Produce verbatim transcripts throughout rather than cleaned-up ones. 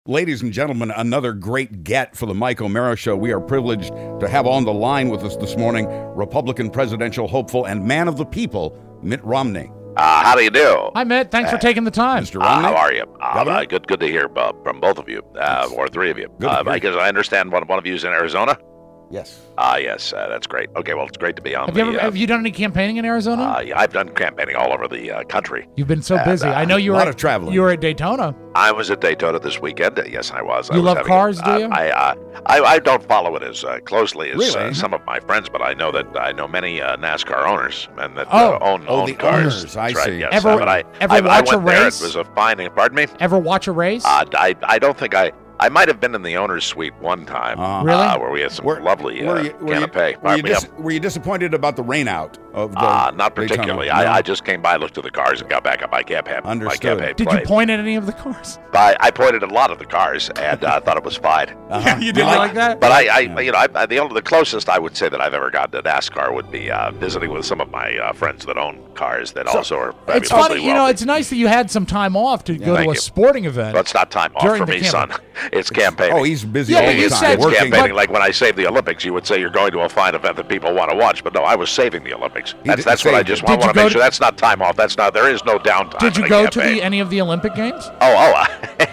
Ladies and gentlemen, another great get for the Mike O'Mara Show. We are privileged to have on the line with us this morning Republican presidential hopeful and man of the people, Mitt Romney. Uh, how do you do? Hi, Mitt. Thanks uh, for taking the time. Mister Romney. Uh, how are you? Uh, uh, good good to hear uh, from both of you, uh, or three of you. Uh, I guess I understand one, one of you is in Arizona? Yes. Ah, uh, yes, uh, that's great. Okay, well, it's great to be on. Have the, you ever, uh, have you done any campaigning in Arizona? Uh, yeah, I've done campaigning all over the uh, country. You've been so and, busy. Uh, I know you a were lot of traveling. You were at Daytona. I was at Daytona this weekend. Yes, I was. You I was love cars, a, do uh, you? I, uh, I I don't follow it as uh, closely as Really? uh, some of my friends, but I know that I know many uh, NASCAR owners and that Oh. uh, own, Oh, own the cars. owners, I That's see. Right, yes. Ever- uh, but I, ever I, watch I a went there. race? It was a fine. Pardon me. Ever watch a race? Uh, I I don't think I. I might have been in the owner's suite one time, Uh, Really? uh, where we had some Were- lovely were uh, you- were you- canapé. Were you, Pardon me, dis- um, were you disappointed about the rain out of the uh, not Daytona? particularly. No? I, I just came by, looked at the cars, and got back on my campaign. My Understood. campaign Did plane. you point at any of the cars? I, I pointed at a lot of the cars and uh, thought it was fine. Uh-huh. You did like- like that? But I, I Yeah. you know, I, the only the closest I would say that I've ever gotten to NASCAR would be uh, visiting with some of my uh, friends that own cars that So, also are It's fabulously funny, you know, wealthy. it's nice that you had some time off to go Thank to a you. sporting event. But it's not time off During for the me, son. campaign. It's campaigning. Oh, he's busy Yeah, all but the you time. said- It's working. campaigning. Like when I saved the Olympics, you would say you're going to a fine event that people want to watch. But no, I was saving the Olympics. He That's did- that's what I saved just it. want, Did you want to go make to- sure. That's not time off. That's not. There is no downtime. Did you in a go to campaign. the, any of the Olympic Games? Oh, oh.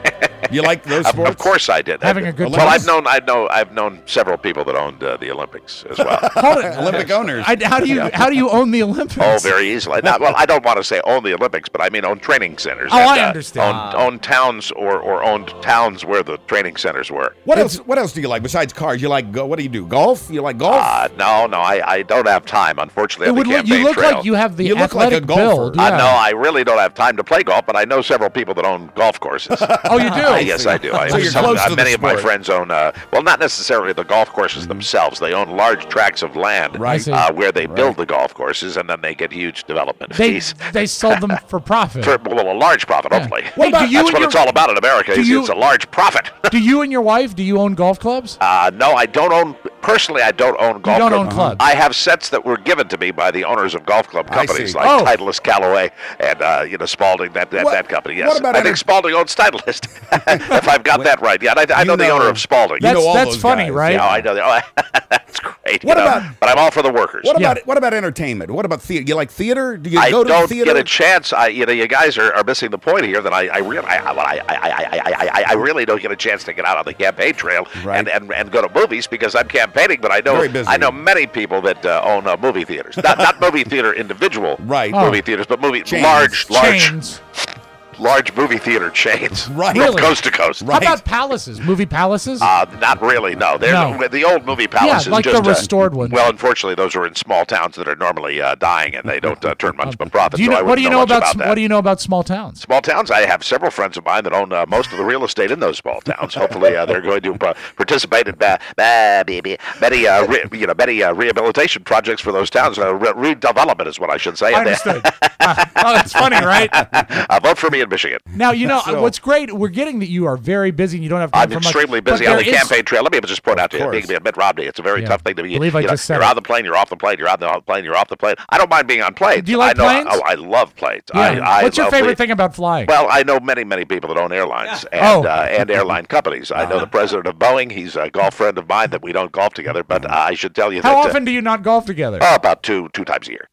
You like those Of, sports? of course I did. Having a good well, time? I've known, I know, I've known several people that owned uh, the Olympics as well. Hold it. Olympic owners. I, how do you how do you own the Olympics? Oh, very easily. Not, well, I don't want to say own the Olympics, but I mean own training centers. Oh, and, I uh, understand. Own, own towns or, or owned towns where the training centers were. What else? What else do you like besides cars? You like go? What do you do? Golf? You like golf? Uh, no, no, I, I don't have time, unfortunately, It on would the look, campaign you look trail. like you have the You look like a athletic golfer. build. Uh, Yeah. no, I really don't have time to play golf, but I know several people that own golf courses. Oh, you do? Uh, yes, I do. I So you're some, close uh, to the many of my sport. friends own, uh, well, not necessarily the golf courses themselves. They own large tracts of land Right. I see. uh, where they Right. build the golf courses, and then they get huge development They fees. they sold them for profit. For, well, a large profit, hopefully. What about- do you That's and what your- it's all about in America. do Is you- it's a large profit. Do you and your wife, do you own golf clubs? Uh, no, I don't own. Personally, I don't own golf don't clubs. own clubs. I have sets that were given to me by the owners of golf club I companies see. like Oh. Titleist Callaway and uh, you know Spalding. That that, What- that company. Yes, what about I enter- think Spalding owns Titleist. If I've got that right, yeah. And I, I You know, the know- owner of Spalding. You know That's all that's those funny, guys, right? Yeah, I know. The, oh, that's great. What you know, about- But I'm all for the workers. What Yeah. about what about entertainment? What about theater? You like theater? Do you I go to don't the theater? get a chance. I, you know, you guys are, are missing the point here. That I, I really, I, I, I, I, I, I, I really don't get a chance to get out on the campaign trail Right. and, and, and go to movies because I'm campaigning. But I know, Very busy. I know many people that uh, own uh, movie theaters. Not, not movie theater individual, Right. Oh. movie theaters, but movie Chains. large, large, Chains. large movie theater chains. Right. From Really? coast to coast. Right. How about palaces? Movie palaces? Uh, not really, no. They're, No. The old movie palaces. Yeah, like the just, uh, restored ones. Well, unfortunately, those are in small towns that are normally uh, dying, and they don't uh, turn much of a profit. do you so know, I what do you wouldn't know much about, about sm- that. what do you know about small towns? Small towns. I have several friends of mine that own uh, most of the real estate in those small towns. Hopefully, uh, they're going to uh, participate in uh, uh, many, uh, re- you know, many uh, rehabilitation projects for those towns. Uh, re- redevelopment is what I should say. I And, uh, understood. Uh, oh, that's funny, right? uh, vote for me in Michigan. Now, you know, So- what's great, we're getting that you are very busy and you don't have time I'm for much. extremely but busy on there the is- campaign trail. Let me just point out to you, course. being being Mitt Romney, it's a very Yeah. tough thing to be. I believe I you know, just said you're it. on the plane, you're off the plane, you're on the plane, you're off the plane. I don't mind being on planes. Do you like I know, planes? Oh, I love planes. Yeah. I, I What's your love favorite the- thing about flying? Well, I know many, many people that own airlines and Oh. uh, and airline companies. I know the president of Boeing. He's a golf friend of mine that we don't golf together, but uh, I should tell you How that often do you not golf together? uh, oh, about two two times a year.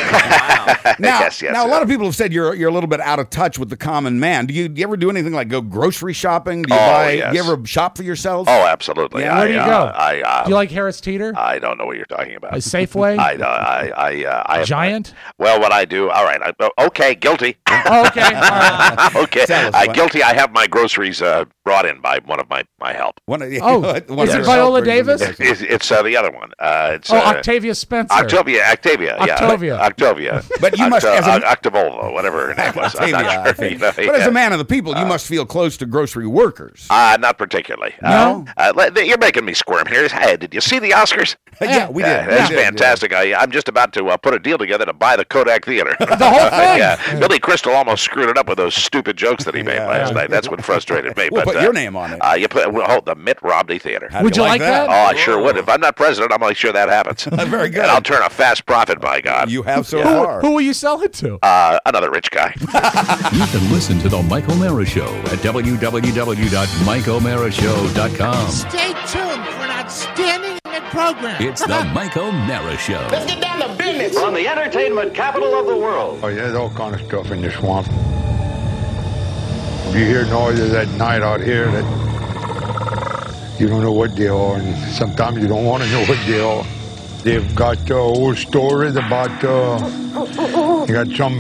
Now, yes, yes. now a lot of people have said you're you're a little bit out of touch with the common man. Do you, do you ever do anything like go grocery shopping? Do you Oh, buy? yes. Do you ever shop for yourself? Oh, absolutely. Yeah, I, where do you uh, go? I uh, do you like Harris Teeter? I don't know what you're talking about. A Safeway? I uh, I I uh, I have- Giant? Well, what I do, all right. I, oh, okay, guilty. Oh, okay. All right. okay, Tell us uh, what- guilty. I have my groceries uh, brought in by one of my my help. One of, Oh, one is of it your Viola helpers in the Davis? business. It's, it's uh, the other one. Uh, it's Oh, uh, Octavia Spencer. Octavia, Octavia, yeah, Octavia. Octavia. But you must- as a- Oct- Octavolvo, whatever her name was. I'm Octavia, not I sure. think. You know, But as yeah. a man of the people, you must feel close to grocery workers. Uh, not particularly. No? Uh, uh, you're making me squirm here. Hey, did you see the Oscars? yeah, we did. Yeah, We that's did, yeah. fantastic. I, I'm just about to uh, put a deal together to buy the Kodak Theater. The whole thing? yeah. Billy Crystal almost screwed it up with those stupid jokes that he made Yeah. last Yeah. night. That's what frustrated me. We'll but, put uh, your name on it. Uh, you put well, hold the Mitt Romney Theater. How do Would you like that? Oh, I sure would. If I'm not president, I'm going to make sure that happens. Very good. And I'll turn a fast profit, by God. You have so Yeah. far. Who will you sell it to? Uh, another rich guy. You can listen to The Mike O'Mara Show at w w w dot mike o'mara show dot com. Stay tuned for an outstanding program. It's The Mike O'Mara Show. Let's get down to business. On the entertainment capital of the world. Oh, yeah, there's all kind of stuff in the swamp. You hear noises at night out here that you don't know what they are, and sometimes you don't want to know what they are. They've got uh, old stories about, uh, they got some,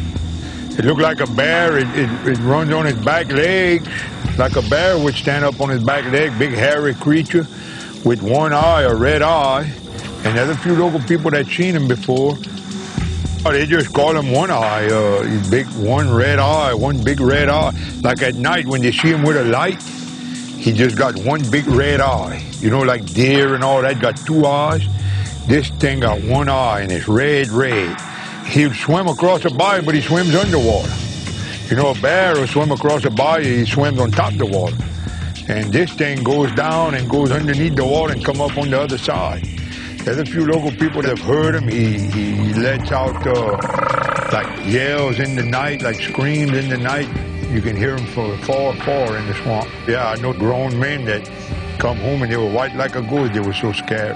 it looked like a bear, it, it, it runs on its back legs, like a bear would stand up on his back leg, big hairy creature with one eye, a red eye, and there's a few local people that seen him before. Oh, they just call him One Eye, uh, his big one red eye, one big red eye. Like at night when they see him with a light, he just got one big red eye. You know, like deer and all that got two eyes. This thing got one eye and it's red, red. He'll swim across the bayou, but he swims underwater. You know, a bear will swim across the bayou, he swims on top of the water. And this thing goes down and goes underneath the water and come up on the other side. There's a few local people that have heard him. He, he lets out uh, like yells in the night, like screams in the night. You can hear him from far, far in the swamp. Yeah, I know grown men that come home and they were white like a ghost. They were so scared.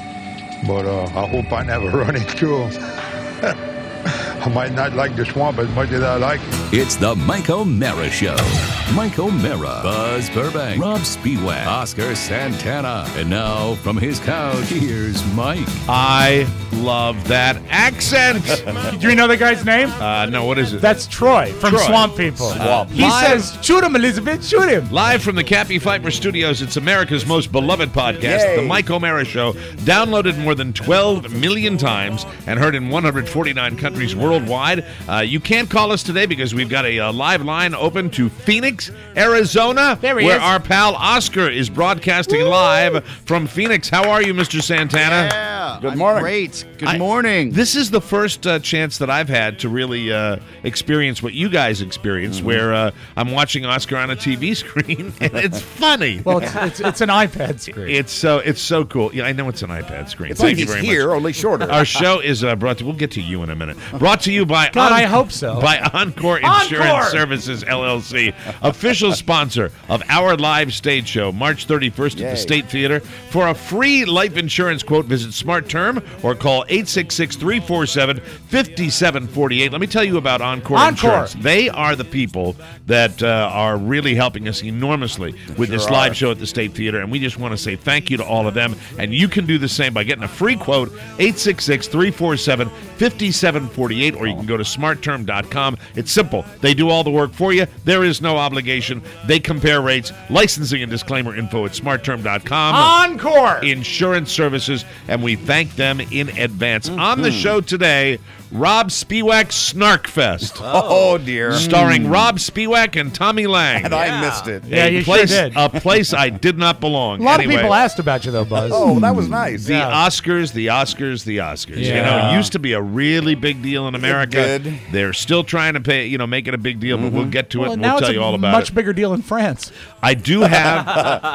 But uh, I hope I never run into him. I might not like the swamp as much as I like it. It's The Mike O'Mara Show. Mike O'Mara, Buzz Burbank, Rob Spiewak, Oscar Santana. And now, from his couch, here's Mike. I love that accent. Do you know the guy's name? Uh, no, what is it? That's Troy from Troy. Swamp People. Swamp. He Live- says, shoot him, Elizabeth, shoot him. Live from the Cappy Pfeiffer Studios, it's America's most beloved podcast, Yay. The Mike O'Mara Show, downloaded more than twelve million times and heard in one hundred forty-nine countries worldwide. Uh, you can't call us today because we've got a, uh live line open to Phoenix, Arizona, There he where is. our pal Oscar is broadcasting live from Phoenix. How are you, Mister Santana? Yeah, Good I'm morning. Great. Good I- morning. This is the first uh, chance that I've had to really uh, experience what you guys experience, Mm-hmm. where uh, I'm watching Oscar on a T V screen, and it's funny. Well, it's, it's, it's an iPad screen. It's so it's so cool. Yeah, I know it's an iPad screen. It's like Thank you he's very here, much. only shorter. Our show is uh, brought to. We'll get to you in a minute. Brought to you by God, I hope so. by Encore Insurance Encore! Services L L C, official sponsor of our live stage show, March thirty-first at Yay. the State Theater. For a free life insurance quote, visit Smart Term or call eight six six, three four seven, five seven four eight. Let me tell you about Encore, Encore. Insurance. They are the people that uh, are really helping us enormously with this Sure live are. show at the State Theater, and we just want to say thank you to all of them. And you can do the same by getting a free quote, eight six six, three four seven, five seven four eight, or you can go to smart term dot com. It's simple. They do all the work for you. There is no obligation. They compare rates. Licensing and disclaimer info at smart term dot com. Encore. Insurance services, and we thank them in advance. Mm-hmm. On the show today, Rob Spiewak Snarkfest, Oh, dear. starring Rob Spiewak and Tommy Lang. And I missed it. Yeah, a you sure place, did. A place I did not belong. A lot Anyway, of people asked about you, though, Buzz. Oh, that was nice. the Yeah. Oscars, the Oscars, the Oscars. You know, Yeah. it used to be a really big deal in America. did. They're still trying to pay, you know, make it a big deal, but we'll get to well, it and now we'll it's tell you a all about much it. bigger deal in France. I do have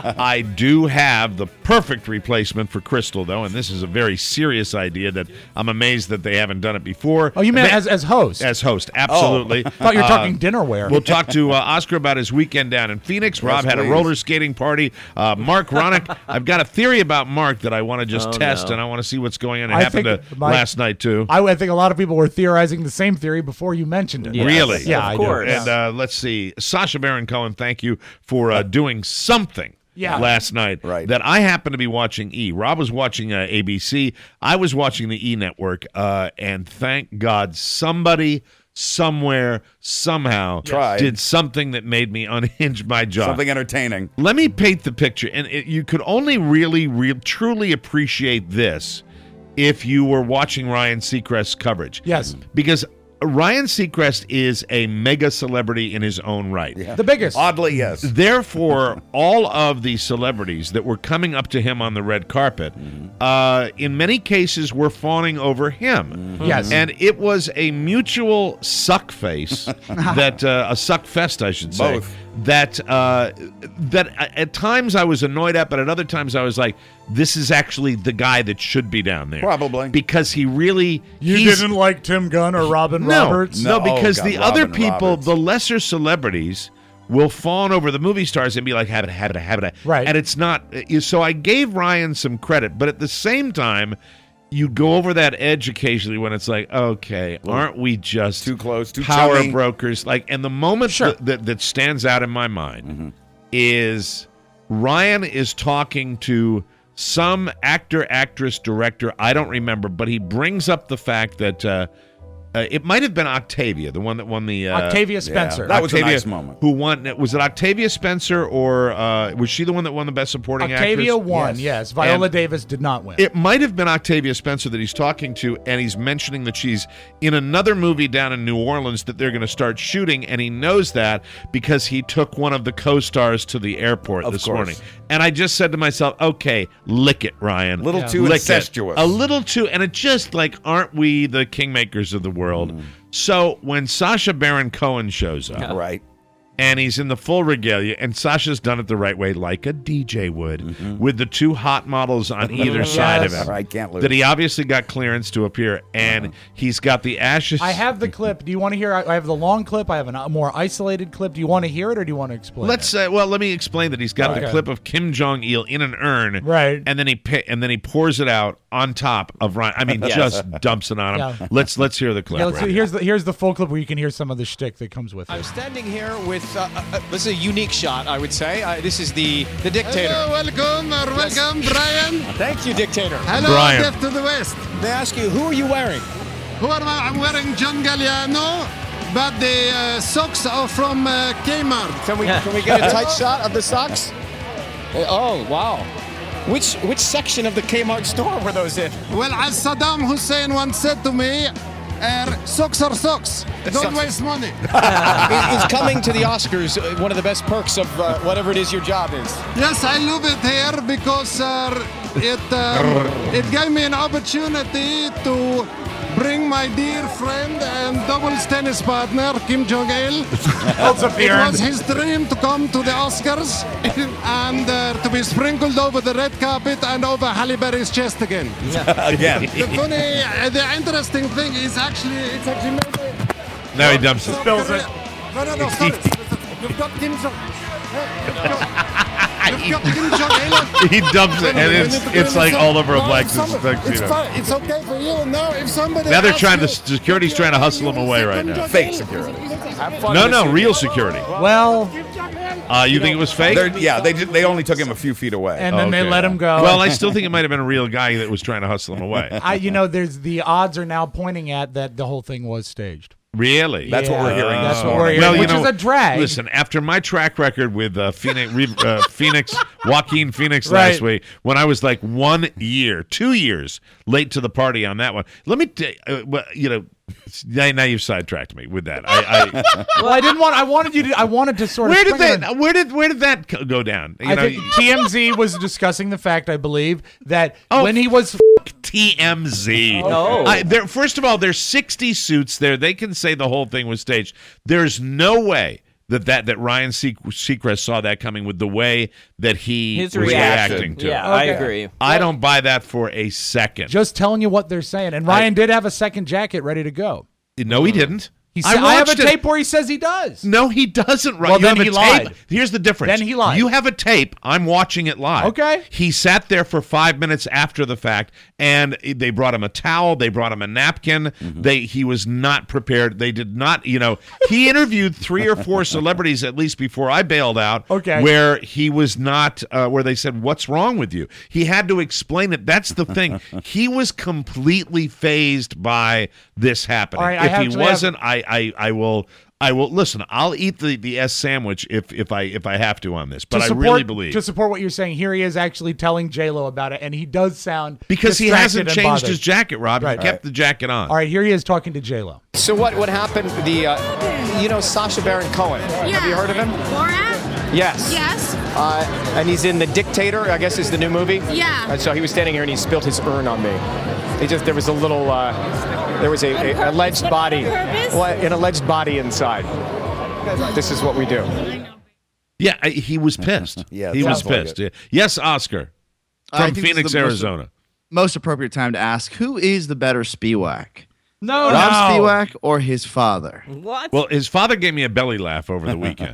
I do have the perfect replacement for Crystal, though, and this is a very serious idea that I'm amazed that they haven't done it before. Oh, you meant They- as, as host? as host, absolutely. I thought you were Uh, talking dinnerware. We'll talk to uh, Oscar about his weekend down in Phoenix. Rob had a please. roller skating party. Uh, Mark Ronick, I've got a theory about Mark that I want to just Oh, test, no. and I want to see what's going on. It I happened think to my- last night, too. I would think a lot of people were theorizing the same theory before you mentioned it. Yes. Really? Yeah, of I do. course. And uh, let's see. Sasha Baron Cohen, thank you for uh, doing something Yeah. last night Right. that I happened to be watching E. Rob was watching uh, A B C. I was watching the E Network, uh, and thank God somebody somewhere somehow Tried. did something that made me unhinge my jaw. Something entertaining. Let me paint the picture, and it, you could only really, real, truly appreciate this if you were watching Ryan Seacrest's coverage. Yes. Because Ryan Seacrest is a mega celebrity in his own right. The biggest. Oddly, yes. Therefore, all of the celebrities that were coming up to him on the red carpet, uh, in many cases, were fawning over him. Yes. And it was a mutual suck face, that uh, a suck fest, I should say, Both. that uh, that at times I was annoyed at, but at other times I was like, this is actually the guy that should be down there. Probably. Because he really... You didn't like Tim Gunn or Robin no, Roberts? No, No, because oh, God, the other Robin people, Roberts. the lesser celebrities, will fawn over the movie stars and be like, habit, habit, habit. Right. And it's not... So I gave Ryan some credit, but at the same time, you go over that edge occasionally when it's like, okay, aren't we just Too close, too power chummy. brokers? Like, and the moment Sure. that, that that stands out in my mind Mm-hmm. is Ryan is talking to some actor, actress, director, I don't remember, but he brings up the fact that uh, uh, it might have been Octavia, the one that won the... Uh, Octavia Spencer. that was a Octavia, nice moment. Who won? Was it Octavia Spencer or uh, was she the one that won the Best Supporting Octavia Actress? won, Yes. yes. Viola And- Davis did not win. It might have been Octavia Spencer that he's talking to, and he's mentioning that she's in another movie down in New Orleans that they're going to start shooting, and he knows that because he took one of the co-stars to the airport Of this course. morning. And I just said to myself, okay, lick it, Ryan. Little Yeah. too Lick it. incestuous. A little too, and it just like, aren't we the kingmakers of the world? Mm. So when Sacha Baron Cohen shows up, Right. and he's in the full regalia, and Sasha's done it the right way, like a D J would, Mm-hmm. with the two hot models on either side of Yes. him. Right, can't lose. That he obviously got clearance to appear, and he's got the ashes. I have the clip. Do you want to hear? I have the long clip. I have a more isolated clip. Do you want to hear it, or do you want to explain? Let's it? uh, well, let me explain that he's got the Okay. clip of Kim Jong Il in an urn, Right. And then he pi- and then he pours it out on top of Ryan. I mean, just dumps it on him. Yeah. Let's let's hear the clip. Yeah, let's right see, here's the here's the full clip where you can hear some of the shtick that comes with it. I'm standing here with, uh, uh, this is a unique shot, I would say. Uh, this is the, the dictator. Hello, welcome, or welcome, Brian. Thank you, dictator. Hello, Brian. Death to the West. They ask you, who are you wearing? Who am I? I'm wearing John Galliano, but the uh, socks are from uh, Kmart. Can we can we get a tight shot of the socks? Uh, oh, wow. Which which section of the Kmart store were those in? Well, as Saddam Hussein once said to me, uh, socks are socks. Don't Socks. waste money. Is coming to the Oscars uh, one of the best perks of uh, whatever it is your job is? Yes, I love it here because uh, it um, it gave me an opportunity to bring my dear friend and doubles tennis partner Kim Jong Il. Holds up the It urn. was his dream to come to the Oscars and uh, to be sprinkled over the red carpet and over Halle Berry's chest again. Again. The funny, uh, the interesting thing is actually it's actually made by- Now he dumps it. Spills it. No, no, no, sorry. You've got Kim Jong. You've got, you've got Kim Jong Il. He dumps it, and it's it's like all over a black It's tuxedo. fine. It's okay for you. Now, if somebody Now they're asks trying to you- security's trying to hustle him away right now. Fake security. No, no, real security. Well, Uh, you think it was fake? They're, yeah, they did, they only took him a few feet away. and then they Okay. let him go. Well, I still think it might have been a real guy that was trying to hustle him away. I, you know, there's the odds are now pointing at that the whole thing was staged. Really? That's what we're hearing That's this what we're morning. hearing, Well, you which know, is a drag. Listen, after my track record with uh, Phoenix, Re- uh, Phoenix, Joaquin Phoenix Right. last week, when I was like one year, two years late to the party on that one. Let me, t- uh, well, you know, now, now you've sidetracked me with that. I, I Well, I didn't want. I wanted you to. I wanted to sort where of. did sprinkle that? in- Where did where did that co- go down? You I know, think T M Z was discussing the fact, I believe, that Oh, when he was T M Z. No. I, there, first of all, there's sixty suits there. They can say the whole thing was staged. There's no way that that, that Ryan Se- Seacrest saw that coming with the way that he His was reaction. reacting to Yeah, it. I Okay. agree. I don't buy that for a second. just telling you what they're saying, and Ryan did have a second jacket ready to go. no, he didn't. He said, I, have a watched it. tape where he says he does. No, he doesn't. Right? Well, you then have he a tape. lied. Here's the difference. Then he lied. You have a tape. I'm watching it live. Okay. He sat there for five minutes after the fact, and they brought him a towel. They brought him a napkin. Mm-hmm. They he was not prepared. They did not. You know, he interviewed three or four celebrities at least before I bailed out. Okay. Where he was not. Uh, where they said, "What's wrong with you?" He had to explain it. That's the thing. He was completely phased by this happening. All right, I if he actually have- wasn't, I, I I will. I will listen. I'll eat the, the S sandwich if if I if I have to on this, but to I support, really believe to support what you're saying. Here he is actually telling J Lo about it, and he does sound because he distracted hasn't and changed bothered. his jacket, Rob. Right. He kept the jacket on. All right, here he is talking to J Lo. So what what happened? The uh, you know Sacha Baron Cohen. Have you heard of him? Borat? Yes. Yes. Uh, and he's in The Dictator, I guess is the new movie. Yeah. And so he was standing here and he spilled his urn on me. He just there was a little uh, there was a, a alleged body, purpose? well, an alleged body inside. This is what we do. Yeah, I, he was pissed. Yeah, it he was sounds like pissed. Yeah. Yes, Oscar I from think this is Phoenix, the most- Arizona. Most appropriate time to ask, who is the better Spiewak? No, Rob no. Spiewak or his father? What? Well, his father gave me a belly laugh over the weekend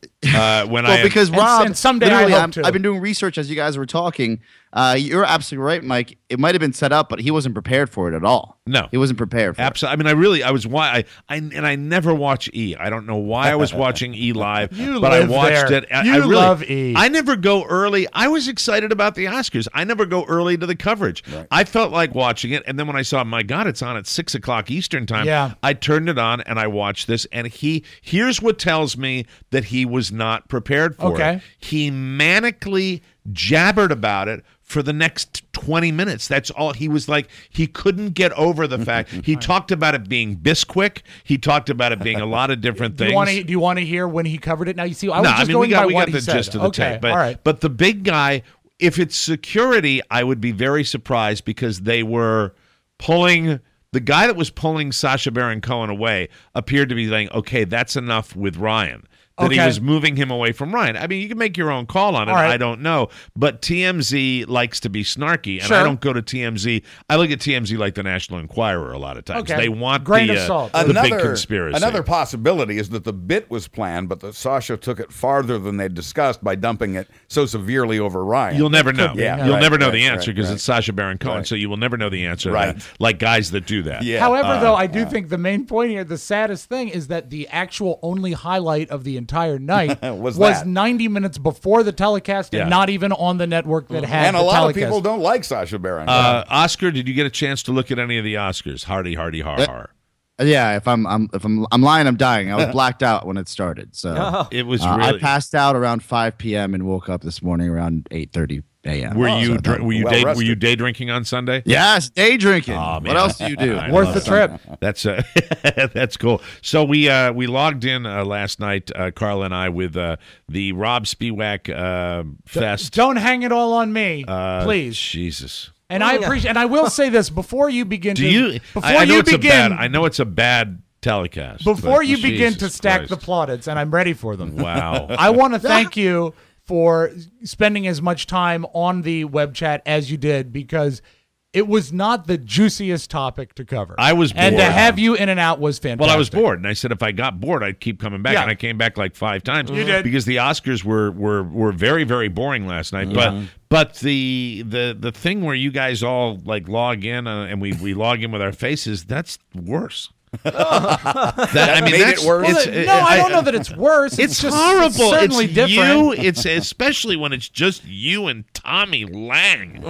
uh, when Well, I because And- Rob, and someday I literally, hope I'm- to. I've been doing research as you guys were talking. Uh, you're absolutely right, Mike. It might have been set up, but he wasn't prepared for it at all. No. He wasn't prepared for Absolutely. I mean, I really, I was why I, I, and I never watch E. I don't know why I was watching E live, You but I live watched there. it. I, You I really, love E. I never go early. I was excited about the Oscars. I never go early to the coverage. I felt like watching it, and then when I saw, my God, it's on at six o'clock Eastern time. Yeah. I turned it on and I watched this, and he. Here's what tells me that he was not prepared for Okay. it. He manically jabbered about it for the next twenty minutes. That's all. He was like, he couldn't get over the fact. He talked about it being Bisquick. He talked about it being a lot of different Do things. you want to? Do you want to hear when he covered it? Now you see, I was no, just I mean, going we got, by we what got he the said. gist of the okay, tape. But, all right. but the big guy, if it's security, I would be very surprised because they were pulling. The guy that was pulling Sacha Baron Cohen away appeared to be saying, okay, that's enough with Ryan. That he Okay. was moving him away from Ryan. I mean, you can make your own call on it. All right. I don't know. But T M Z likes to be snarky, and Sure. I don't go to T M Z. I look at T M Z like the National Enquirer a lot of times. Okay. They want Grain the, of uh, salt. the another, big conspiracy. Another possibility is that the bit was planned, but that Sasha took it farther than they'd discussed by dumping it so severely over Ryan. You'll never know. Yeah, You'll right, never know right, the answer right, because right. it's Sacha Baron Cohen, Right. so you will never know the answer Right. to that, like guys that do that. Yeah. However, Uh, though, I do think the main point here, the saddest thing, is that the actual only highlight of the entire night Was was that. ninety minutes before the telecast and Yeah. not even on the network that had and a the lot telecast. of people don't like Sacha Baron. Uh, Oscar, did you get a chance to look at any of the Oscars? Hardy, hardy, har, Uh, har. Yeah, if I'm, I'm if I'm I'm lying, I'm dying. I was blacked out when it started. So Oh. It was uh, really. I passed out around five p.m. and woke up this morning around eight thirty a.m. Were So you I dr- thought- were you well day, were rested. you day drinking on Sunday? Yes, day drinking. Oh, man. What else do you do? I Worth love the it. trip. That's uh, that's cool. So we uh, we logged in uh, last night, uh, Carl and I, with uh, the Rob Spiewak uh, Fest. Don't hang it all on me, Uh, please. Jesus. And I appreciate. And I will say this before you begin. Do to, you? Before I, I know you it's begin. a bad. I know it's a bad telecast. Before but you begin Jesus to stack Christ. the plaudits, and I'm ready for them. Wow. I want to thank you for spending as much time on the web chat as you did, because it was not the juiciest topic to cover. I was and to bored. have you in and out was fantastic. Well, I was bored, and I said if I got bored, I'd keep coming back, Yeah. and I came back like five times. You did. Because the Oscars were were were very very boring last night. But but the the the thing where you guys all like log in uh, and we we log in with our faces, that's worse. that, I mean, made it that's, worse? It's, Well, no, I, don't know that it's worse. It's, It's, just horrible. It's certainly it's different. you. It's especially when it's just you and Tommy Lang.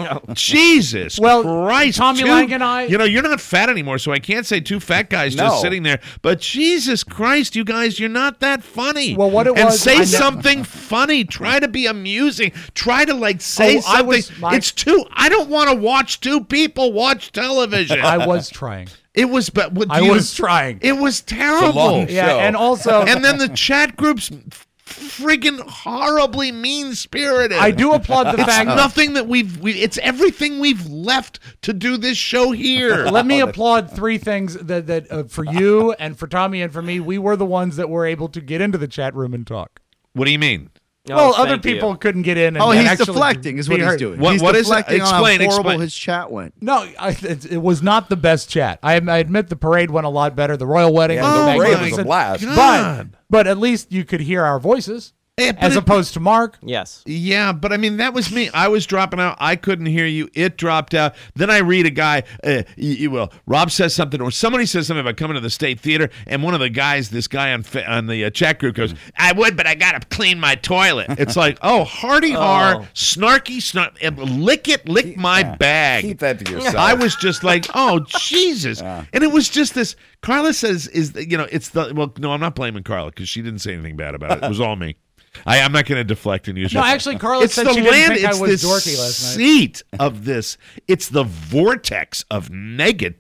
Jesus Well, Christ, Tommy two- Lang and I- You know, you're not fat anymore, so I can't say two fat guys No. just sitting there. But Jesus Christ, you guys, you're not that funny. Well, what it and was- say I ne- something funny. Try to be amusing. Try to like say Oh, I something. was- my- it's too. I don't want to watch two people watch television. I was trying. It was, but what I you- was trying. It was terrible. long Yeah, show. and also, And then the chat group's friggin' horribly mean spirited. I do applaud the It's fact. nothing that we've. We, it's everything we've left to do this show here. Let me applaud three things that that uh, for you and for Tommy and for me, we were the ones that were able to get into the chat room and talk. What do you mean? Oh, well, other thank you. people couldn't get in. And, Oh, and he's actually deflecting, is be what he's heard. doing. What- he's what is it? deflecting on Explain, how horrible explain. his chat went. No, I, it, it was not the best chat. I, I admit the parade went a lot better. The royal wedding Yeah, was the parade was a magnificent. blast. But God. but at least you could hear our voices Eh, but as it- opposed to Mark. Yes. Yeah, but I mean, that was me. I was dropping out. I couldn't hear you. It dropped out. Then I read a guy, uh, you, you will. Rob says something, or somebody says something about coming to the State Theater, and one of the guys, this guy on fa- on the uh, chat group goes, I would, but I got to clean my toilet. It's like, oh, hardy har, Oh. snarky, snark, and lick it, lick my Yeah. bag. Keep that to yourself. I was just like, oh, Jesus. And it was just this. Carla says, is the, you know, it's the, well, no, I'm not blaming Carla because she didn't say anything bad about it. It was all me. I, I'm not going to deflect and use No, your- actually, Carla it's said the she didn't land, think I it's was the dorky last night. seat of this. It's the vortex of negative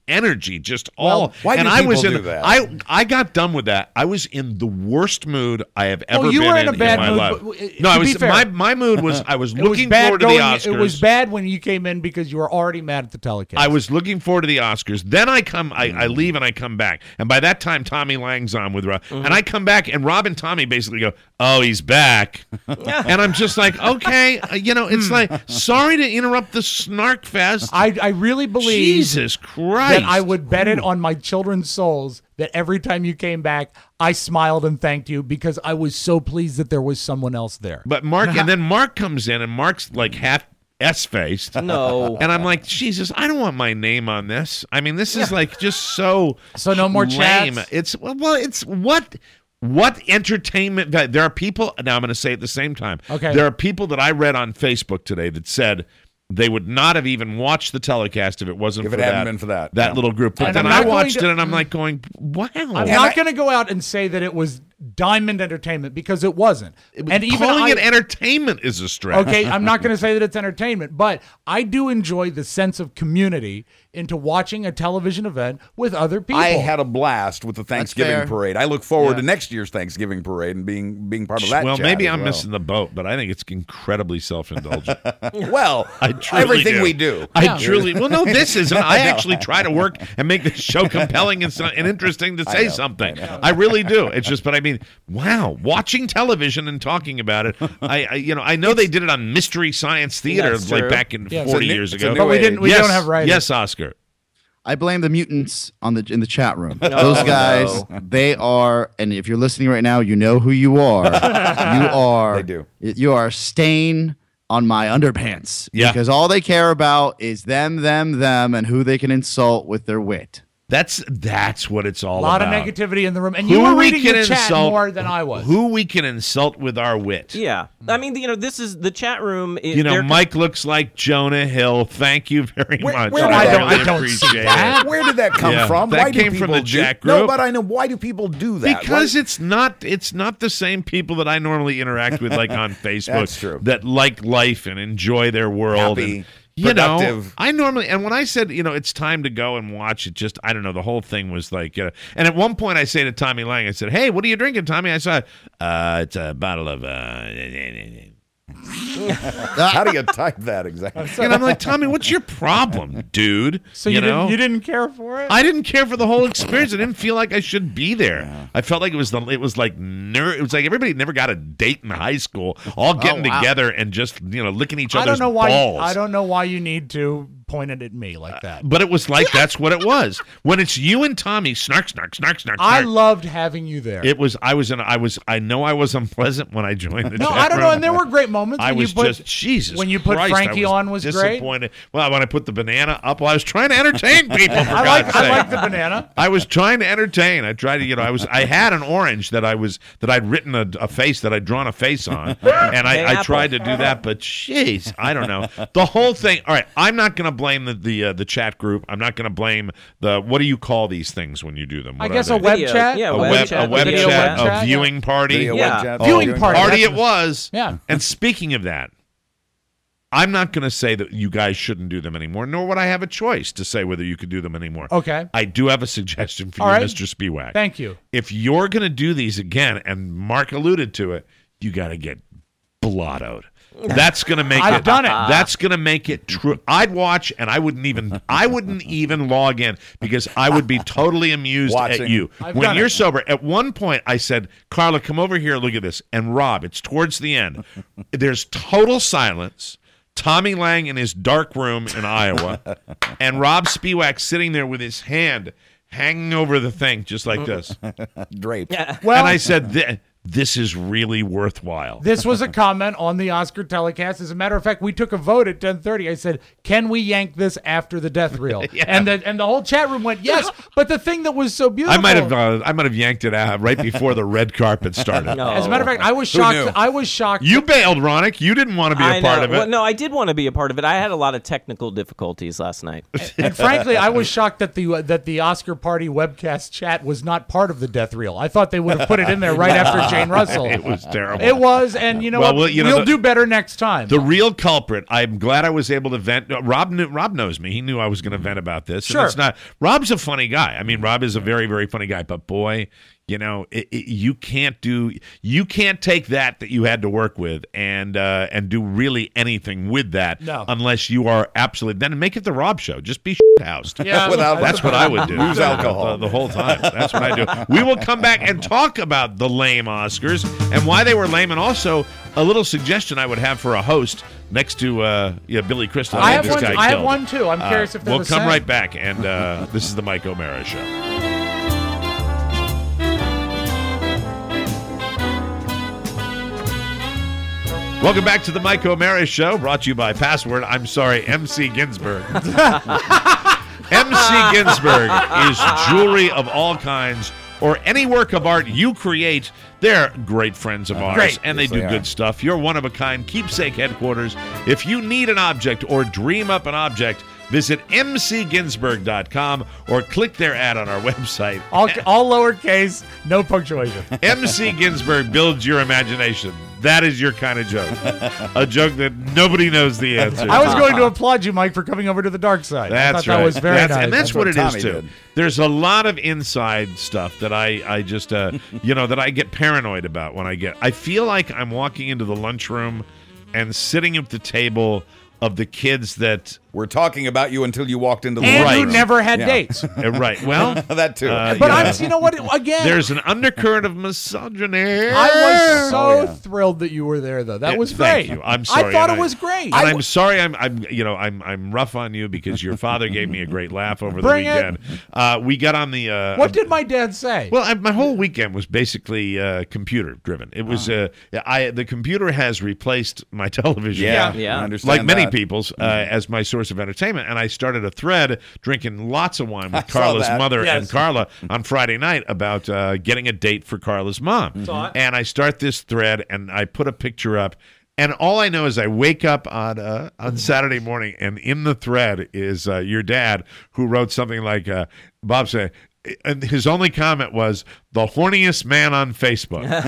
energy, just all. Well, why and do I was people in. do that? I I got done with that. I was in the worst mood I have ever Well, you been were in a bad my mood, life. but, uh, no, to I be was fair- my my mood was I was It was looking bad forward to going- the Oscars. It was bad when you came in because you were already mad at the telecast. I was looking forward to the Oscars. Then I come, I, I leave and I come back, and by that time Tommy Lang's on with Rob, Mm-hmm. and I come back and Rob and Tommy basically go, "Oh, he's back," and I'm just like, okay, uh, you know, it's like, sorry to interrupt the snark fest. I, I really believe Jesus Christ that I would bet it on my children's souls that every time you came back, I smiled and thanked you because I was so pleased that there was someone else there. But Mark, and then Mark comes in, and Mark's like half S-faced. No. And I'm like, Jesus, I don't want my name on this. I mean, this is like just so So no more lame. chats? It's well, it's what what entertainment. There are people. Now I'm going to say it at the same time. Okay. There are people that I read on Facebook today that said they would not have even watched the telecast if it wasn't If for it hadn't that, been for that, that yeah. little group. But And then I'm I not going watched to- it and I'm like going, wow. I'm And not I- going to go out and say that it was Diamond Entertainment because it wasn't. And even Calling I, it entertainment is a stretch. Okay, I'm not going to say that it's entertainment, but I do enjoy the sense of community into watching a television event with other people. I had a blast with the Thanksgiving fair. parade. I look forward Yeah. to next year's Thanksgiving parade and being being part of that. Well, chat maybe as I'm well. missing the boat, but I think it's incredibly self-indulgent. Well, I truly everything do. we do. I Yeah. truly. Well, no, this isn't. I actually try to work and make the show compelling and, so- and interesting to say know, something. I, I really do. It's just, but I mean, wow, watching television and talking about it. I, I you know, I know they did it on Mystery Science Theater That's like true. back in Yeah, it's forty a new- years it's a ago. new but we age. didn't. We yes, don't have writers. yes, Oscar. I blame the mutants on the in the chat room. Those guys, they are, and if you're listening right now, you know who you are. You are. They do. You are a stain on my underpants. Yeah. Because all they care about is them, them, them, and who they can insult with their wit. That's that's what it's all A lot about. of negativity in the room, and Who you were we reading can the chat insult more than I was. Who we can insult with our wit. Yeah. I mean, you know, this is the chat room. It, You know, they're- Mike looks like Jonah Hill. Thank you very Where- much. where I did that- really I don't see appreciate that. it. Where did that come Yeah, from? that why came do from people the Jack do, No, group. but I know why do people do that? Because Why- it's not it's not the same people that I normally interact with, like on Facebook, That's true. that like life and enjoy their world. Happy, and, you know, productive. I normally and when I said you know it's time to go and watch it, just I don't know, the whole thing was like. You know, and at one point, I say to Tommy Lang, I said, "Hey, what are you drinking, Tommy?" I said, uh, "It's a bottle of." Uh, How do you type that exactly? and I'm like, Tommy, what's your problem, dude? so you, know? didn't. You didn't care for it. I didn't care for the whole experience. I didn't feel like I should be there. I felt like it was the it was like ner- it was like everybody never got a date in high school, all getting wow. together and just you know licking each I other's don't know why. balls. I don't know why you need to point it at me like that. But it was like that's what it was. When it's you and Tommy, snark, snark, snark, snark. I snark. loved having you there. It was. I was in. I was. I know I was unpleasant when I joined the. no, chat I don't know. room. And there were great moments. I when was you put, just Jesus. when you put Christ, Frankie I was on was great. disappointed. Well, when I put the banana up, well, I was trying to entertain people. For I like. God's I sake. like the banana. I was trying to entertain. I tried to, you know, I was. I had an orange that I was that I'd written a, a face that I'd drawn a face on, and I, I apple. tried to do that. But jeez, I don't know the whole thing. All right, I'm not going to blame the the uh, the chat group. I'm not going to blame the. What do you call these things when you do them? I What guess are a they? web Video. chat. Yeah, a web web, chat, a web video chat, web a chat, viewing party. Video Yeah. web chat. Viewing Oh, party. Party That's- it was. Yeah. And speaking of that, I'm not going to say that you guys shouldn't do them anymore, nor would I have a choice to say whether you could do them anymore. Okay. I do have a suggestion for All you, right. Mister Spiewak. Thank you. If you're going to do these again, and Mark alluded to it, you got to get blottoed. That's going to make I've it. done it. That's going to make it true. I'd watch, and I wouldn't even. I wouldn't even log in because I would be totally amused Watching. at you I've when done you're it. sober. At one point, I said, "Carla, come over here. Look at this." And Rob, it's towards the end. There's total silence. Tommy Lang in his dark room in Iowa, and Rob Spiewak sitting there with his hand hanging over the thing, just like this. Draped. Well, and I said, "Th- "This is really worthwhile." this was a comment on the Oscar telecast. As a matter of fact, we took a vote at ten thirty. I said, "Can we yank this after the death reel?" Yeah. And the and the whole chat room went yes. But the thing that was so beautiful, I might have, uh, I might have yanked it out right before the red carpet started. No. as a matter of fact, I was Who shocked. knew? I was shocked. You bailed, Ronick. You didn't want to be a I part know. of it. Well, no, I did want to be a part of it. I had a lot of technical difficulties last night. And frankly, I was shocked that the uh, that the Oscar party webcast chat was not part of the death reel. I thought they would have put it in there right after Jane Russell. It was terrible. It was, and you know Well, what? well, you know, we'll the- do better next time. The real culprit, I'm glad I was able to vent. uh, Rob knew, Rob knows me. He knew I was going to vent about this. And Sure. it's not. Rob's a funny guy. I mean, Rob is a very, very funny guy. But boy, you know, it, it, you can't do. You can't take that that you had to work with and uh, and do really anything with that No. unless you are absolutely. Then make it the Rob show. Just be housed. Yeah, Without- That's what I would do. Use alcohol. the, the whole time. That's what I do. We will come back and talk about the lame Oscars and why they were lame, and also a little suggestion I would have for a host next to uh, yeah, Billy Crystal. I have this one. guy I have killed. one too. I'm Uh, curious if they're we'll the come same. right back, and uh, this is the Mike O'Mara Show. Welcome back to the Mike O'Mara Show, brought to you by Password. I'm sorry, M C Ginsburg. M C Ginsburg is jewelry of all kinds, or any work of art you create. They're great friends of ours, Great. and they Yes, do they are. good stuff. You're one of a kind keepsake headquarters. If you need an object or dream up an object, visit m c ginsburg dot com or click their ad on our website. All, all lowercase, no punctuation. M C Ginsburg builds your imagination. That is your kind of joke. A joke that nobody knows the answer. I was going to applaud you, Mike, for coming over to the dark side. That's I thought right. that was very That's- nice. And that's, That's what, what it is, Tommy too. did. There's a lot of inside stuff that I, I just, uh, you know, that I get paranoid about when I get. I feel like I'm walking into the lunchroom and sitting at the table of the kids that. We're talking about you until you walked into the and Right. who never had Yeah. dates. Uh, right. Well, that too. uh, But you I'm, know, you know what? Again, there's an undercurrent of misogyny. I was so Oh, yeah. thrilled that you were there, though. That Uh, was thank great. you. I'm sorry. I thought and it was great. And I'm sorry. I'm, I'm, you know, I'm, I'm rough on you because your father gave me a great laugh over the Bring it. weekend. Uh, we got on the. Uh, What did my dad say? Well, I, my whole weekend was basically uh, computer driven. It was. Uh, I the computer has replaced my television. yeah, Yeah. I understand Like many that. people's, uh, as my source of entertainment, and I started a thread drinking lots of wine with I saw Carla's that. mother Yes. and Carla on Friday night about uh, getting a date for Carla's mom. Saw it. And I start this thread, and I put a picture up, and all I know is I wake up on uh, on Saturday morning, and in the thread is uh, your dad, who wrote something like, uh, Bob said. And his only comment was the horniest man on Facebook. And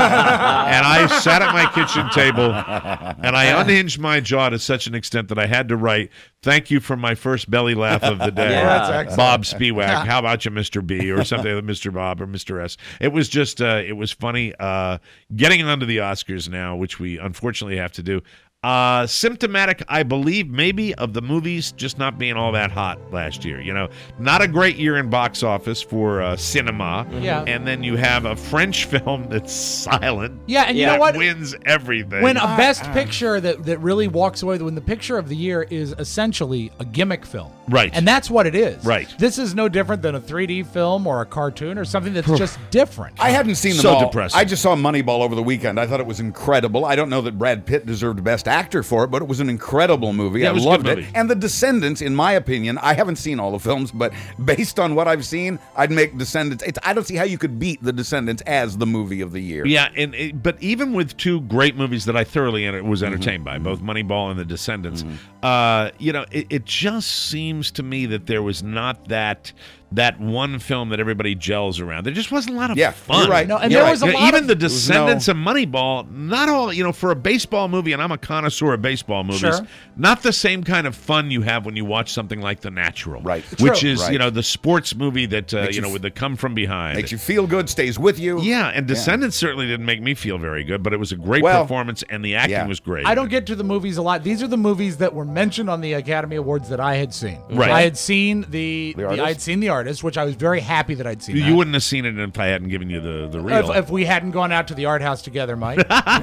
I sat at my kitchen table and I unhinged my jaw to such an extent that I had to write, "Thank you for my first belly laugh of the day, Yeah. That's excellent. Bob Spiewak. How about you, Mister B?" or something like Mister Bob or Mister S. It was just, uh, it was funny. Uh, getting onto the Oscars now, which we unfortunately have to do. Uh, symptomatic, I believe, maybe of the movies just not being all that hot last year. You know, not a great year in box office for uh, cinema. Yeah. And then you have a French film that's silent. yeah, and you Yeah. know what? Wins everything. When a best picture that, that really walks away, when the picture of the year is essentially a gimmick film. Right. And that's what it is. Right. This is no different than a three D film or a cartoon or something that's just different. I hadn't seen them So all. depressing. I just saw Moneyball over the weekend. I thought it was incredible. I don't know that Brad Pitt deserved Best Actor for it, but it was an incredible movie. Yeah, it I was a good loved it. movie. And The Descendants, in my opinion, I haven't seen all the films, but based on what I've seen, I'd make Descendants. It's, I don't see how you could beat The Descendants as the movie of the year. Yeah, and it, but even with two great movies that I thoroughly enter, was Mm-hmm. entertained by, both Moneyball and The Descendants, uh, you know, it, it just seems to me that there was not that that one film that everybody gels around. There just wasn't a lot of Yeah, fun. you're right. No, and You're there right. was a You know, lot even of, The was Descendants no- and Moneyball, not all, you know, for a baseball movie, and I'm a connoisseur of baseball movies, Sure. not the same kind of fun you have when you watch something like The Natural. Right. Which True. is, Right. you know, the sports movie that, uh, Makes you you know, f- with the come from behind. Makes you feel good, stays with you. Yeah, and Descendants certainly didn't make me feel very good, but it was a great Well, performance, and the acting yeah. was great. I don't get to the movies a lot. These are the movies that were mentioned on the Academy Awards that I had seen. Right. I had seen the, the, Artist? I had seen The Artist, which I was very happy that I'd seen. You that. wouldn't have seen it if I hadn't given you the, the reel. If, if we hadn't gone out to the art house together, Mike.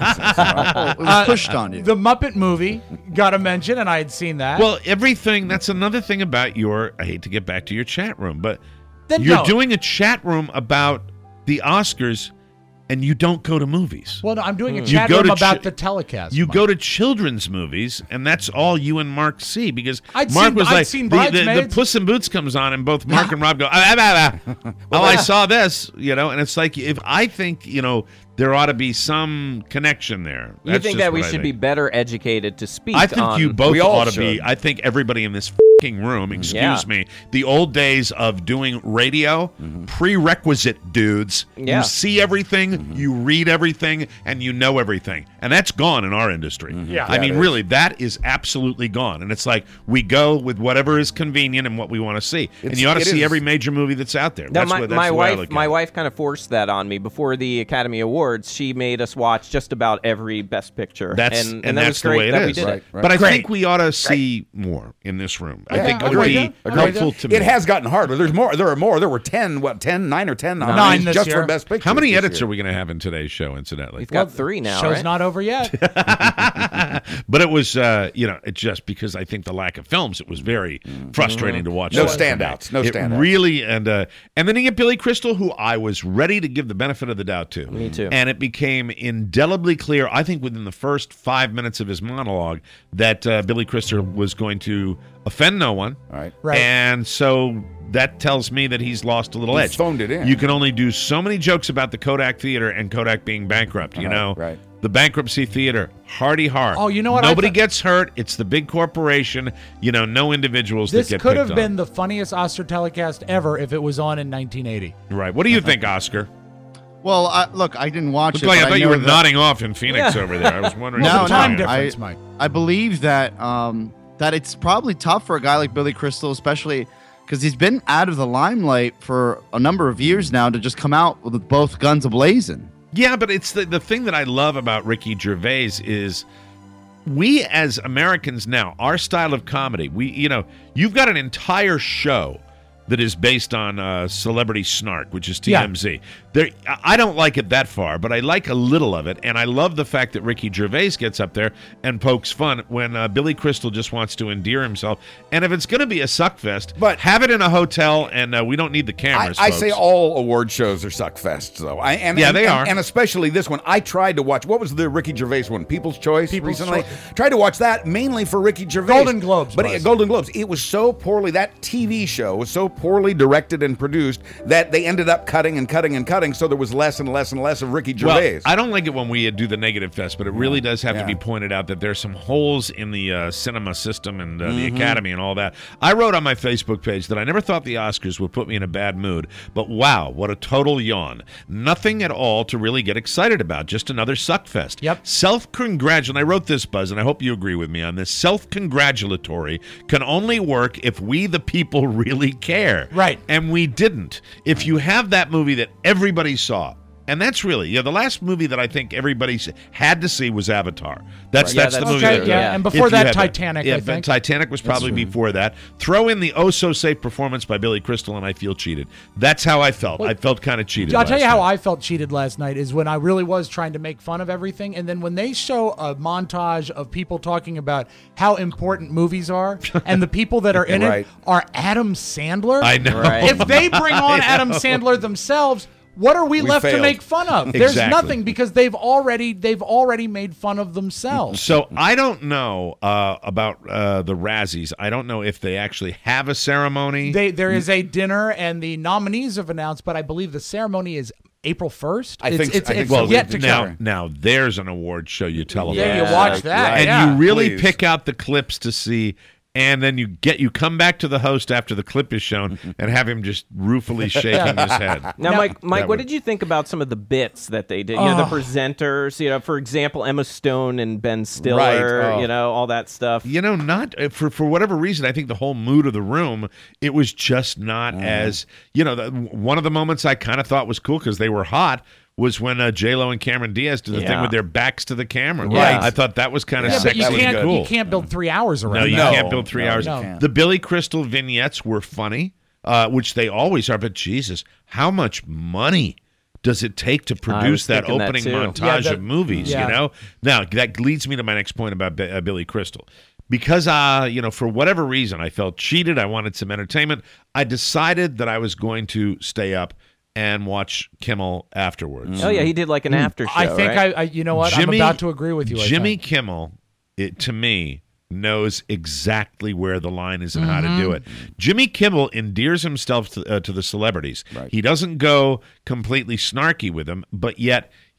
Oh, it was pushed on you. The Muppet movie got a mention, and I had seen that. well, everything, that's another thing about your, I hate to get back to your chat room, but Then you're no. doing a chat room about the Oscars, and you don't go to movies. well, no, I'm doing a You chat go room to about chi- the telecast. You Mike. go to children's movies, and that's all you and Mark see, because I'd Mark seen- was I'd like, seen the, the, the Bridesmaids. Puss in Boots comes on, and both Mark and Rob go, ah, ah, ah, ah. oh, I saw this, you know, and it's like, if I think, you know, there ought to be some connection there. You That's think just that we what I should think. be better educated to speak I think on... you both We all ought to should. be. I think everybody in this fucking room, excuse Yeah. me, the old days of doing radio, prerequisite dudes. Yeah. You see everything, you read everything, and you know everything. And that's gone in our industry. Yeah. I That mean, is. really, that is absolutely gone. And it's like we go with whatever is convenient and what we want to see. and It's- you ought to it see is. every major movie that's out there. No, That's my, what, that's my the way I wife, look at my it. wife kind of forced that on me before the Academy Awards. She made us watch just about every Best Picture, That's and, and, and that that's was the great way it that is. we did Right, it. right. But I Great. think we ought to see more in this room. I Yeah, think it would agreed. be Agreed. helpful to me. It has gotten harder. There's more. There are more. There were ten. What? Ten, nine, or ten nominees Nine this just year. for Best Picture. How many this edits year. are we going to have in today's show, incidentally? We've got three now, Show's right? not over yet. But it was, uh, you know, it just because I think the lack of films, it was very frustrating to watch. No that for me. standouts, no it standouts. Really, and uh, and then you get Billy Crystal, who I was ready to give the benefit of the doubt to. Me too. And it became indelibly clear, I think, within the first five minutes of his monologue, that uh, Billy Crystal was going to offend no one. All right. Right. And so that tells me that he's lost a little He edge. phoned it in. You can only do so many jokes about the Kodak Theater and Kodak being bankrupt, you Uh-huh, know? right. The bankruptcy theater, hardy hard. Oh, you know what I Nobody thought- gets hurt. It's the big corporation. You know, no individuals This that get could picked have been on. the funniest Oscar telecast ever if it was on in nineteen eighty. Right. What do you think, Oscar? Well, I, look, I didn't watch Looked it. like I but thought you know were that- nodding off in Phoenix over there. I was wondering. No, what no, was time going on. difference, I, Mike. I believe that um, that it's probably tough for a guy like Billy Crystal, especially because he's been out of the limelight for a number of years now, to just come out with both guns ablazing. Yeah, but it's the, the thing that I love about Ricky Gervais is we as Americans now, our style of comedy, we, you know, you've got an entire show that is based on uh, celebrity snark, which is T M Z. There, I don't like it that far, but I like a little of it, and I love the fact that Ricky Gervais gets up there and pokes fun when uh, Billy Crystal just wants to endear himself. And if it's going to be a suckfest, But- have it in a hotel, and uh, we don't need the I, cameras. I say folks. all award shows are suck fests, though. I, and, Yeah, and- they and- are. and especially this one. I tried to watch. What was the Ricky Gervais one? People's Choice People's recently. Choice. Tried to watch that mainly for Ricky Gervais. Golden Globes but was. it, Golden Globes. It was so poorly. That T V show was so poorly directed and produced that they ended up cutting and cutting and cutting. So there was less and less and less of Ricky Gervais. Well, I don't like it when we do the negative fest, but it really does have Yeah. to be pointed out that there's some holes in the uh, cinema system and uh, the Mm-hmm. Academy and all that. I wrote on my Facebook page that I never thought the Oscars would put me in a bad mood, but wow, what a total yawn. Nothing at all to really get excited about, just another suckfest. Yep. Self-congratulatory, I wrote this, Buzz, and I hope you agree with me on this. Self-congratulatory can only work if we, the people, really care. Right. And we didn't. If you have that movie that everybody saw, and that's really, yeah, the last movie that I think everybody s- had to see was Avatar. That's Right. Yeah, that's the that's movie. Okay, that, yeah, yeah. and if before you that, had Titanic, Yeah, I but think. Titanic was probably before that. Throw in the oh so safe performance by Billy Crystal, and I feel cheated. That's how I felt. I felt kind of cheated. I'll tell you last how night. I felt cheated last night is when I really was trying to make fun of everything. And then when they show a montage of people talking about how important movies are and the people that are in Right. it are Adam Sandler. I know. Right. If they bring on Adam Sandler themselves, what are we, We left failed. to make fun of? There's Exactly. nothing because they've already they've already made fun of themselves. So I don't know uh, about uh, the Razzies. I don't know if they actually have a ceremony. They, there is a dinner and the nominees have announced, but I believe the ceremony is April first. I it's, think- it's, I think it's so. yet to now, come. now there's an award show you televise. Yeah, you Yeah, watch that, right. and yeah. you really Please. pick out the clips to see, and then you get you come back to the host after the clip is shown and have him just ruefully shaking his head. Now, Now- Mike, Mike, That what would- did you think about some of the bits that they did? You know, the presenters. You know, for example, Emma Stone and Ben Stiller. Right. Oh. You know, all that stuff. You know, not uh, for for whatever reason. I think the whole mood of the room, it was just not as you know. The, one of the moments I kind of thought was cool because they were hot was when uh, J Lo and Cameron Diaz did the thing Yeah. with their backs to the camera. Right. I thought that was kind of Yeah, but sexy you that was can't and cool. you can't build three hours around No, you that. can't build three No, hours. you can't. The Billy Crystal vignettes were funny, uh, which they always are. But Jesus, how much money does it take to produce that thinking that opening too. montage Yeah, that- of movies? yeah. You know. Now that leads me to my next point about Bi- uh, Billy Crystal. Because, uh, you know, for whatever reason, I felt cheated. I wanted some entertainment. I decided that I was going to stay up and watch Kimmel afterwards. Oh yeah, he did like an after show. I think right? I, I you know what Jimmy- I'm about to agree with you. I Jimmy think. Kimmel, it, to me, knows exactly where the line is and how to do it. Jimmy Kimmel endears himself to, uh, to the celebrities. Right. He doesn't go completely snarky with them, but yet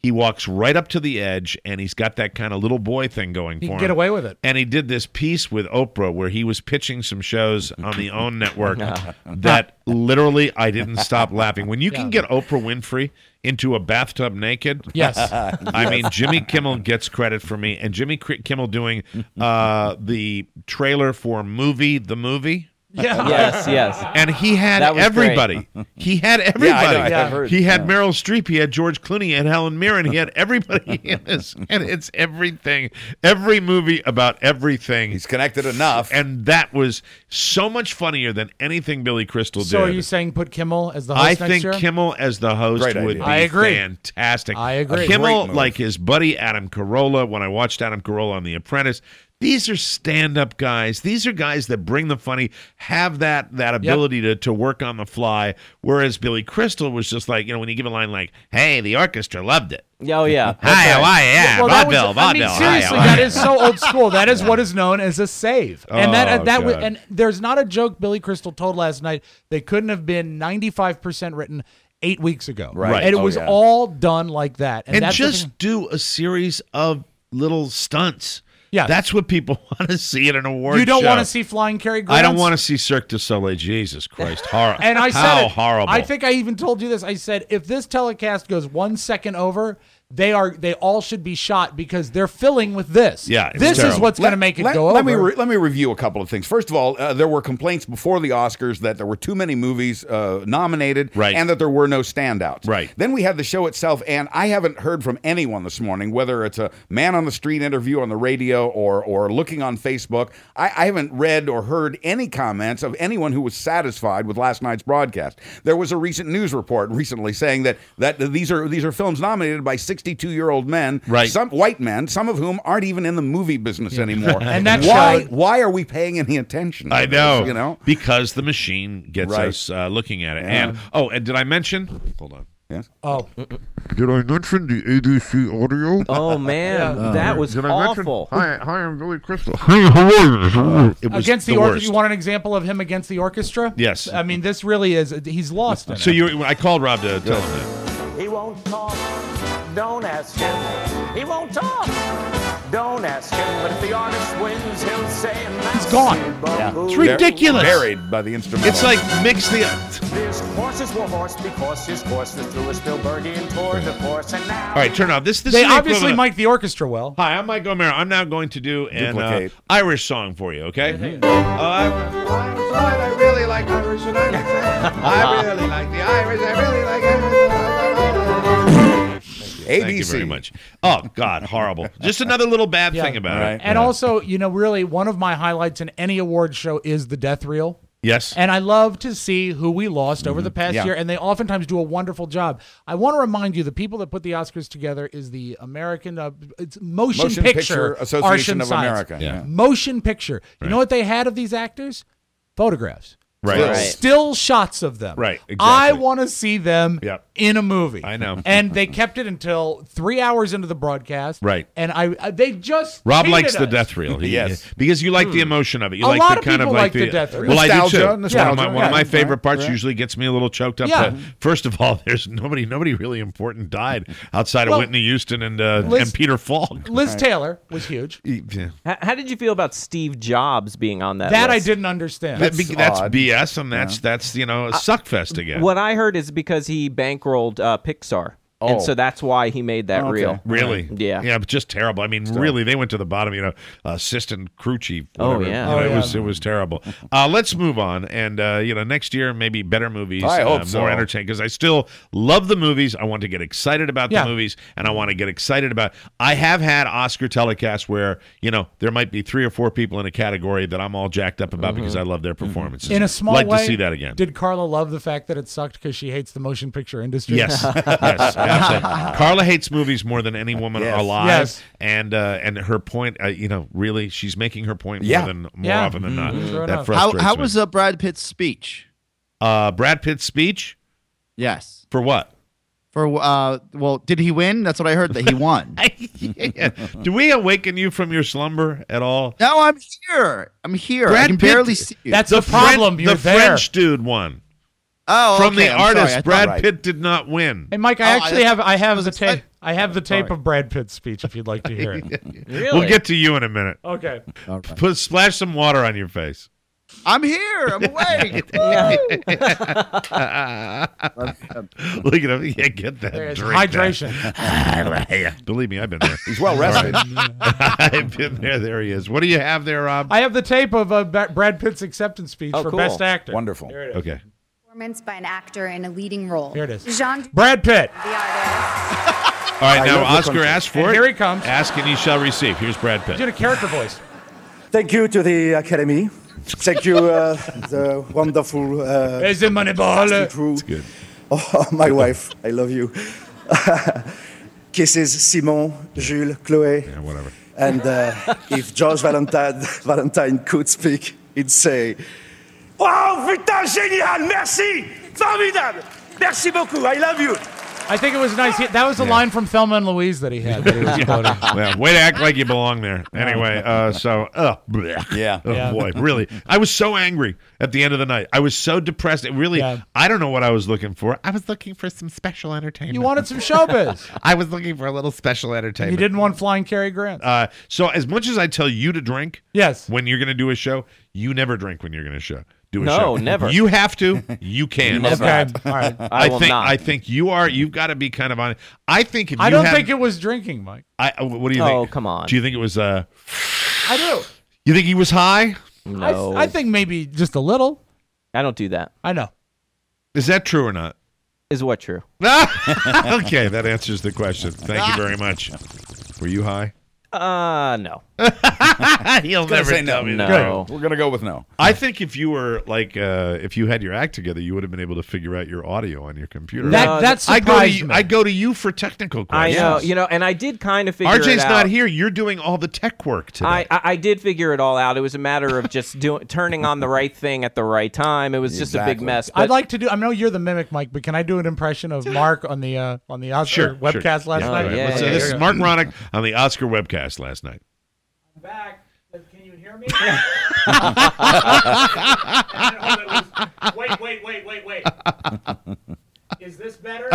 He walks right up to the edge, and he's got that kind of little boy thing going He for can him. get away with it. And he did this piece with Oprah where he was pitching some shows on the OWN network that literally I didn't stop laughing. When you can get Oprah Winfrey into a bathtub naked, Yes. I mean, Jimmy Kimmel gets credit for me, and Jimmy Kimmel doing uh, the trailer for Movie, the movie. Yeah. Yes, yes. And he had That was everybody. He had everybody. Yeah, I know, I've Yeah. heard. He had Meryl Streep. He had George Clooney. He had Helen Mirren. He had everybody in this. And it's everything. Every movie about everything. He's connected enough. And that was so much funnier than anything Billy Crystal So did. are you saying put Kimmel as the host I next think year? Kimmel as the host Great would idea. be I agree. fantastic. I agree. Kimmel, Great move. like his buddy Adam Carolla, when I watched Adam Carolla on The Apprentice, these are stand-up guys. These are guys that bring the funny, have that that ability to, to work on the fly, whereas Billy Crystal was just like, you know, when you give a line like, hey, the orchestra loved it. Oh, yeah. That's Hi, right. how are you? Yeah, Well, that was- vaudeville, I mean, vaudeville. seriously, Hi, how that are is you? so old school. That is what is known as a save, and that Oh, that was, God. and there's not a joke Billy Crystal told last night. They couldn't have been ninety-five percent written eight weeks ago, Right. And it Oh, was yeah. all done like that, and, And that's the just thing- do a series of little stunts. Yeah. That's what people want to see at an award show. you don't want to see flying Cary Grants. I don't want to see Cirque du Soleil. Jesus Christ. Horrible. And I said How it. horrible. I think I even told you this. I said if this telecast goes one second over, they are they all should be shot because they're filling with this. Yeah, it's this is terrible. what's going to make it let, go let over. Me re- let me review a couple of things. First of all, uh, there were complaints before the Oscars that there were too many movies uh, nominated, Right. and that there were no standouts. Right. Then we had the show itself, and I haven't heard from anyone this morning, whether it's a man on the street interview on the radio or or looking on Facebook. I, I haven't read or heard any comments of anyone who was satisfied with last night's broadcast. There was a recent news report recently saying that that these are these are films nominated by sixty-two-year-old men, Right. some white men, some of whom aren't even in the movie business anymore. And that why showed- why are we paying any attention to I this, know. you know? Because the machine gets Right. us uh, looking at it. Yeah. And oh, and did I mention? Hold on. Yes. oh, Did I mention the A D C audio? Oh, man. That was Did I mention? awful. Hi, hi, I'm Billy Crystal. Hey, how are you? It was against the, the orchestra. worst. You want an example of him against the orchestra? Yes. I mean, this really is. He's lost in So it. you, I called Rob to tell him that. He won't talk. Don't ask him. He won't talk. Don't ask him. But if the artist wins, he'll say, He's gone. It's ridiculous. Buried by the instrumental. It's like mix the. His horses were horsed because his course was through a Spielbergian tour de force, and now. All right, turn off. This this They is the obviously equivalent- mic the orchestra well. Hi, I'm Mike O'Mara. I'm now going to do an uh, Duplicate. Irish song for you, okay? Uh, I, I really like Irish. And I really like the Irish. I really like Irish. A Thank B you C. very much. Oh, God, horrible. Just another little bad Yeah. thing about Right. it. And Yeah. also, you know, really one of my highlights in any award show is the death reel. Yes. And I love to see who we lost over the past Yeah. year, and they oftentimes do a wonderful job. I want to remind you, the people that put the Oscars together is the American uh, it's Motion, Motion Picture, Picture Association Arts and of Science. America. Yeah. Yeah. Motion Picture. You know Right. what they had of these actors? Photographs. Right. Right. Still shots of them. Right, I exactly. want to see them Yep. in a movie. I know. And they kept it until three hours into the broadcast. Right. And I, I they just Rob cheated likes the us. death reel. He- Yes. because you like the emotion of it. You A like lot the of kind of people like like the, the death reel. Well, I do Nostalgia, too. nostalgia. One of my, one of my Yeah. favorite parts Right. usually gets me a little choked up. Yeah. But first of all, there's nobody nobody really important died outside Well, of Whitney Houston and uh, Liz- and Peter Falk. Liz Taylor was huge. Yeah. How, how did you feel about Steve Jobs being on that That I list? didn't understand. That be- that's odd. B S, and that's that's you know a suck fest again. What I heard is because he bankrolled uh, Pixar. Oh. And so that's why he made that Okay. reel. Really? Yeah. Yeah, but just terrible. I mean, really, they went to the bottom. You know, assistant crew chief. Oh, whatever. yeah. You know, Oh, it yeah. was it was terrible. Uh, let's move on, and uh, you know, next year maybe better movies, I hope uh, so. more entertaining. Because I still love the movies. I want to get excited about Yeah. the movies, and I want to get excited about. I have had Oscar telecasts where you know there might be three or four people in a category that I'm all jacked up about because I love their performances. In a small like way, to see that again. Did Carla love the fact that it sucked because she hates the motion picture industry? Yes, yes, absolutely. Carla hates movies more than any woman Yes. alive, Yes. and uh, and her point, uh, you know, really, she's making her point Yeah. more than more Yeah. often than not. Mhm. Sure That enough. How frustrates how me. was uh, Brad Pitt's speech? uh, Brad Pitt's speech Yes. for what? For uh, well, did he win? That's what I heard that he won. Yeah. Do we awaken you from your slumber at all? No, I'm here. I'm here. I Brad can Pitt- barely see you. That's the, Fren- problem. You're the there. French dude won. oh, From okay, the I'm sorry. artist, I thought- Brad right. Pitt did not win. Hey, Mike, I Oh, I- actually have I have was the tape. excited. I have the tape of Brad Pitt's speech if you'd like to hear it. Really? We'll get to you in a minute. Okay. Okay. Put splash some water on your face. I'm here. I'm awake. Look at him. Yeah, get that There it is. drink. Hydration. Believe me, I've been there. He's well rested. I've been there. There he is. What do you have there, Rob? I have the tape of uh, Ba- Brad Pitt's acceptance speech Oh, for cool. Best Actor. Wonderful. Here it is. Okay. Performance by an actor in a leading role. Here it is. Jean Brad Pitt. the artist. All right, I now love the Oscar country. asked for And it. here he comes. Ask and you shall receive. Here's Brad He's Pitt. doing a character voice. Thank you to the Academy. Thank you, uh, the wonderful uh, Here's the money ball. crew. It's good. Oh, my wife, I love you. Kisses, Simon, Jules, Chloé. Yeah, whatever. And uh, if George Valentine, Valentine could speak, he'd say, wow, putain, génial, merci, formidable, merci beaucoup, I love you. I think it was nice. He- that was a line from Thelma and Louise that he had. That he was quoting. Well, way to act like you belong there. Anyway, uh, so, uh, Yeah. Oh, Yeah. boy, really. I was so angry at the end of the night. I was so depressed. It really, Yeah. I don't know what I was looking for. I was looking for some special entertainment. You wanted some showbiz. I was looking for a little special entertainment. You didn't want Flying Cary Grant. Uh, so as much as I tell you to drink Yes. when you're going to do a show, you never drink when you're going to show. Do a No, show. never. You have to. You can. Never. Okay. All right. I will think. not. I think you are. You've got to be kind of on. I think if I you don't had- think it was drinking, Mike. I, uh, what do you Oh, think? come on. Do you think it was? Uh, I do. you think he was high? No. I, I think maybe just a little. I don't do that. I know. Is that true or not? Is what true? Okay, that answers the question. Thank you very much. Were you high? Uh, no. He'll Gonna never say tell no. me that. No. We're gonna go with no. I think if you were like, uh, if you had your act together, you would have been able to figure out your audio on your computer. That No, that I go to surprised you, me. I go to you for technical I questions. know, you know, and I did kind of figure R J's it out. not here. You're doing all the tech work today. I, I I did figure it all out. It was a matter of just doing turning on the right thing at the right time. It was just a big Exactly. mess. I'd But like to do. I know you're the mimic, Mike, but can I do an impression of Mark on the uh, on the Oscar sure. webcast sure. last Yeah, night? all right. Yeah, Let's- yeah, this yeah. is Mark Ronick on the Oscar webcast last night. I'm back. Can you hear me? wait, wait, wait, wait, wait. Is this better?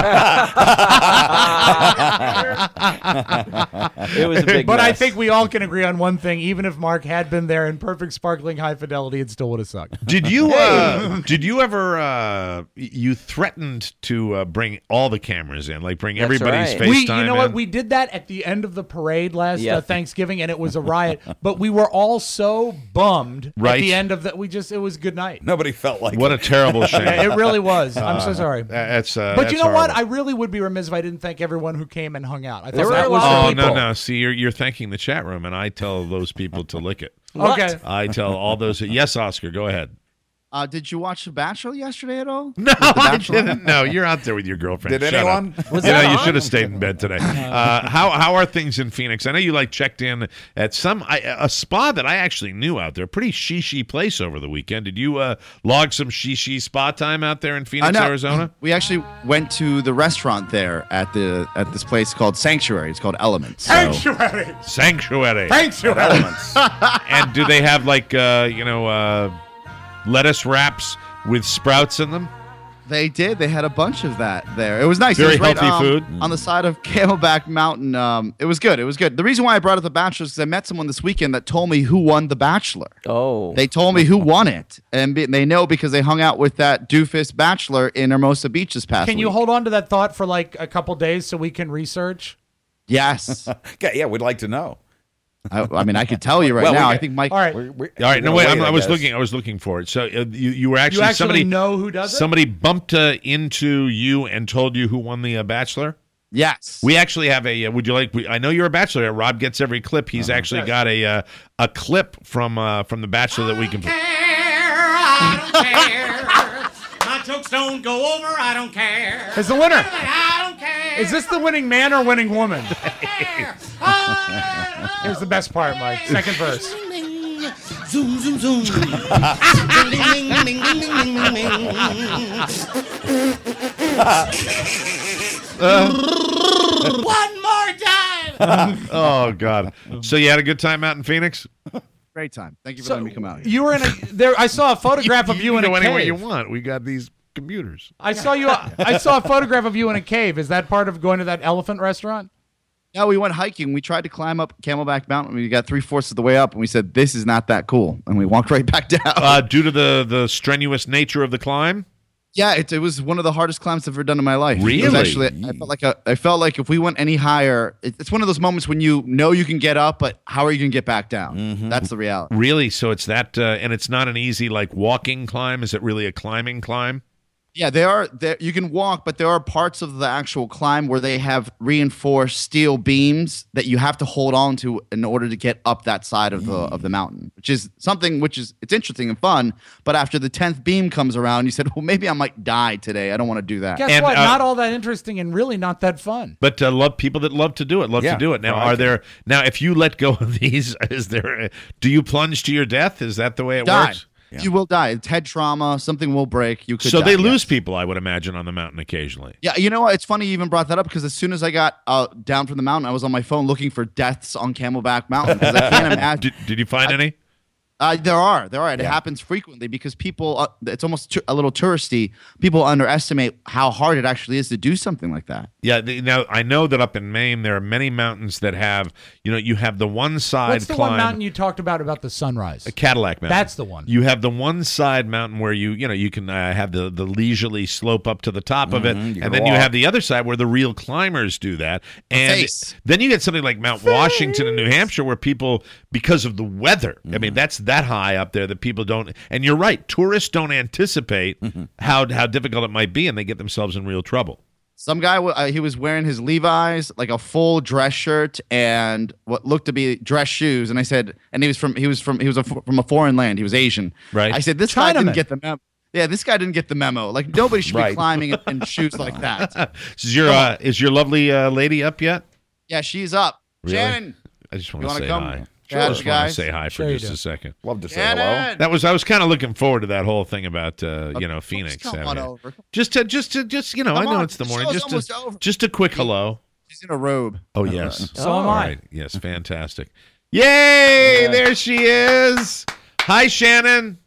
it was a big But mess. I think we all can agree on one thing. Even if Mark had been there in perfect sparkling high fidelity, it still would have sucked. Did you uh, did you ever uh, you threatened to uh, bring all the cameras in, like bring That's everybody's right. FaceTime We, you know what? in? We did that at the end of the parade last Yeah. uh, Thanksgiving, and it was a riot. But we were all so bummed Right. at the end of that. We just it was good night. Nobody felt like What a terrible shame. Yeah, it really was. I'm so Uh, sorry. That's uh, But that's you know what? horrible. I really would be remiss if I didn't thank everyone who came and hung out. I There thought were that a was lot Oh of no people. no! See, you're you're thanking the chat room, and I tell those people to lick it. What? okay. I tell all those. Yes, Oscar, go ahead. Uh, did you watch The Bachelor yesterday at all? No, The I Bachelor? didn't. No, you're out there with your girlfriend. Did Shut anyone? Up. Was you know, that you on? should have stayed in bed today. Uh, how how are things in Phoenix? I know you like checked in at some I, a spa that I actually knew out there. Pretty shishi place over the weekend. Did you uh, log some shishi spa time out there in I Phoenix, know. Arizona? We actually went to the restaurant there at the at this place called Sanctuary. It's called Elements. So- Sanctuary. Sanctuary. Sanctuary. elements. And do they have like uh, you know uh, lettuce wraps with sprouts in them? They did. They had a bunch of that there. It was nice. Very it was right, healthy um, food. on the side of Camelback Mountain. Um, it was good. It was good. The reason why I brought up The Bachelor is because I met someone this weekend that told me who won The Bachelor. Oh. They told me who won it, and be, they know because they hung out with that doofus Bachelor in Hermosa Beach this past Can you week. hold on to that thought for like a couple days so we can research? Yes. yeah, yeah, we'd like to know. I, I mean, I could tell you right Well, we now. got- I think Mike. All right. We're, we're, All right, no we're wait. gonna I'm, I was guess. looking. I was looking for it. So uh, you you were actually, You actually somebody know who does it? Somebody bumped uh, into you and told you who won the uh, Bachelor. Yes. We actually have a. Uh, would you like? We, I know you're a Bachelor. Rob gets every clip. He's actually got a uh, a clip from uh, from the Bachelor that we can. I don't care. My jokes don't go over. I don't care. Is the winner? I don't care. Is this the winning man or winning woman? Here's the best part, Mike. Second verse. Zoom, zoom, zoom. Ding, ding, ding, ding, ding, ding, ding, ding. One more time. Oh God! So you had a good time out in Phoenix? Great time. Thank you for So, letting me come out here. You were in a there. I saw a photograph of you, can in a go anywhere cave. you want. We got these computers. I saw you. I saw a photograph of you in a cave. Is that part of going to that elephant restaurant? No, we went hiking. We tried to climb up Camelback Mountain. We got three fourths of the way up, and we said, "This is not that cool," and we walked right back down. Uh, due to the the strenuous nature of the climb. Yeah, it, it was one of the hardest climbs I've ever done in my life. Really? It was actually, I felt like a, I felt like if we went any higher, it, it's one of those moments when you know you can get up, but how are you going to get back down? Mm-hmm. That's the reality. Really? So it's that, uh, and it's not an easy like walking climb. Is it really a climbing climb? Yeah, they are. There, you can walk, but there are parts of the actual climb where they have reinforced steel beams that you have to hold on to in order to get up that side of the of the mountain, which is something which is it's interesting and fun. But after the tenth beam comes around, you said, "Well, maybe I might die today. I don't want to do that." Guess And, what? uh, not all that interesting and really not that fun. But uh, love people that love to do it. Love Yeah, to do it. Now, I are can. there now? If you let go of these, is there? A, do you plunge to your death? Is that the way it Die. works? You will die. It's head trauma. Something will break. You could. So die, they yes. lose people, I would imagine, on the mountain occasionally. Yeah, you know what? It's funny you even brought that up because as soon as I got uh, down from the mountain, I was on my phone looking for deaths on Camelback Mountain because I can't imagine. Did, did you find any? Uh, there are, there are. It Yeah. happens frequently because people. Uh, it's almost tu- a little touristy. People underestimate how hard it actually is to do something like that. Yeah. The, now I know that up in Maine there are many mountains that have. You know, you have the one side What's the climb. one mountain you talked about about the sunrise? A Cadillac Mountain. That's the one. You have the one side mountain where you, you know, you can uh, have the, the leisurely slope up to the top of it, Mhm, you and can then you walk. have the other side where the real climbers do that. And face. then you get something like Mount Washington in New Hampshire where people, because of the weather, I mean, that's that high up there that people don't. And you're right, tourists don't anticipate how how difficult it might be, and they get themselves in real trouble. Some guy, w- uh, he was wearing his Levi's, like a full dress shirt and what looked to be dress shoes. And I said, and he was from, he was from, he was a, from a foreign land. He was Asian. Right. I said, this guy Chinaman. didn't get the memo. Yeah, this guy didn't get the memo. Like nobody should Right. be climbing in, in shoes like that. Is your uh, is your lovely uh, lady up yet? Yeah, she's up. Really? Shannon, I just want You to wanna say come? hi. Sure, I just want to guys. say hi for Sure you just do. a second. Love to say hello. Shannon. That was I was kind of looking forward to that whole thing about uh, you know Phoenix. come having on it. over. Just to just to just you know Come I know on, it's the the morning. show's Just almost to, over. just a quick hello. She's in a robe. Oh yes. So am All I. right. Yes, fantastic. Yay! There she is. Hi, Shannon.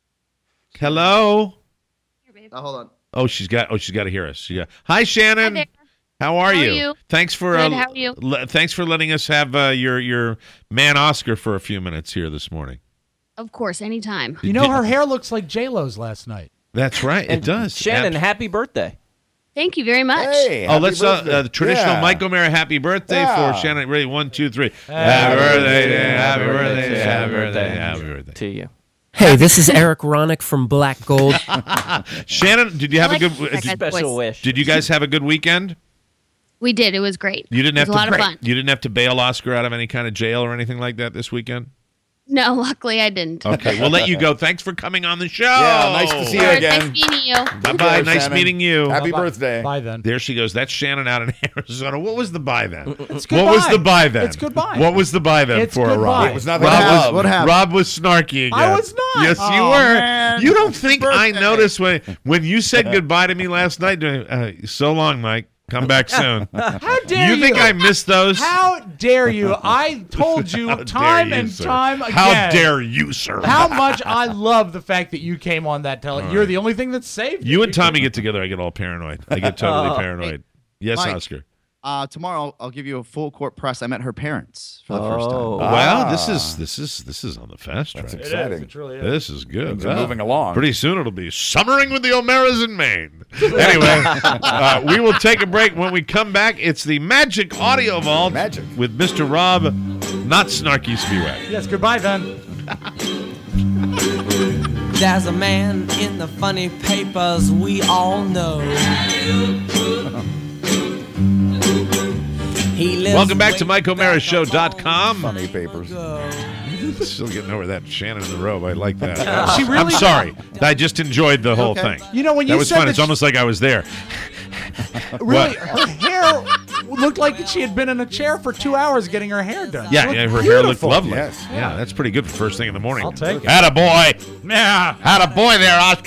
Hello. Oh, hold on. Oh, she's got. Oh, she's got to hear us. She got, Hi, Shannon. Hi there. How are How are you? you? Thanks for Good, uh, how are you? le- thanks for letting us have uh, your your man Oscar for a few minutes here this morning. Of course, anytime. You know, her hair looks like J Lo's last night. That's right. It does. Shannon, Ab- happy birthday. Thank you very much. Hey, Oh, happy let's uh, birthday. uh, the traditional Yeah. Mike O'Mara happy birthday Yeah. for Shannon. Ready? One, two, three. Happy birthday, to you. happy Happy birthday, birthday, happy happy birthday, birthday. happy birthday. To you. Hey, this is Eric Ronick from Black Gold. Shannon, did you have I a good? like that Did, guy's Special voice. wish. did you guys have a good weekend? We did. It was great. You didn't it have was to. a lot of fun. You didn't have to bail Oscar out of any kind of jail or anything like that this weekend. No, luckily I didn't. Okay, we'll let you go. Thanks for coming on the show. Yeah, nice to see you Alright, again. Nice meeting you. Bye bye. care, Nice Shannon. meeting you. Happy Bye-bye. birthday. Bye then. There she goes. That's Shannon out in Arizona. What was the buy then? It's What was goodbye. the buy then? It's goodbye. What was the buy then It's for goodbye. Rob? It was nothing Rob to was, have. What happened? Rob was snarky again. I was not. Yes, you Oh, were. man. You don't think I Birthday. noticed when when you said goodbye to me last night? Uh, so long, Mike. Come back soon. How dare you? You think I missed those? How dare you? I told you How dare time you, and sir. time again. How dare you, sir? How much I love the fact that you came on that tele. You're the only thing that saved You me. and Tommy get together, I get all paranoid. I get totally Oh. paranoid. Yes, Mike. Oscar. Uh, tomorrow I'll, I'll give you a full court press. I met her parents for the first time. Oh. Wow, Ah. this is this is this is on the fast track. That's It is. exciting. It really is. This is good. Things are moving along. Pretty soon it'll be summering with the O'Maras in Maine. Anyway, uh, we will take a break. When we come back, it's the Magic Audio Vault Magic. with Mister Rob, not Snarky Spiewak. Yes, goodbye then. There's a man in the funny papers we all know. He lives Welcome back to way Mike O'Mara Show dot com. Funny papers. Still getting over that Shannon in the robe. I like that. She really I'm sorry. I just enjoyed the whole Okay. thing. You know, when that you was said fun. that It's she- almost like I was there. Really, What? her hair looked like she had been in a chair for two hours getting her hair done. Yeah, She looked yeah, her hair looked beautiful. lovely. Yes. Yeah, that's pretty good for first thing in the morning. I'll take it. Atta boy. Yeah. Atta boy there, Oscar.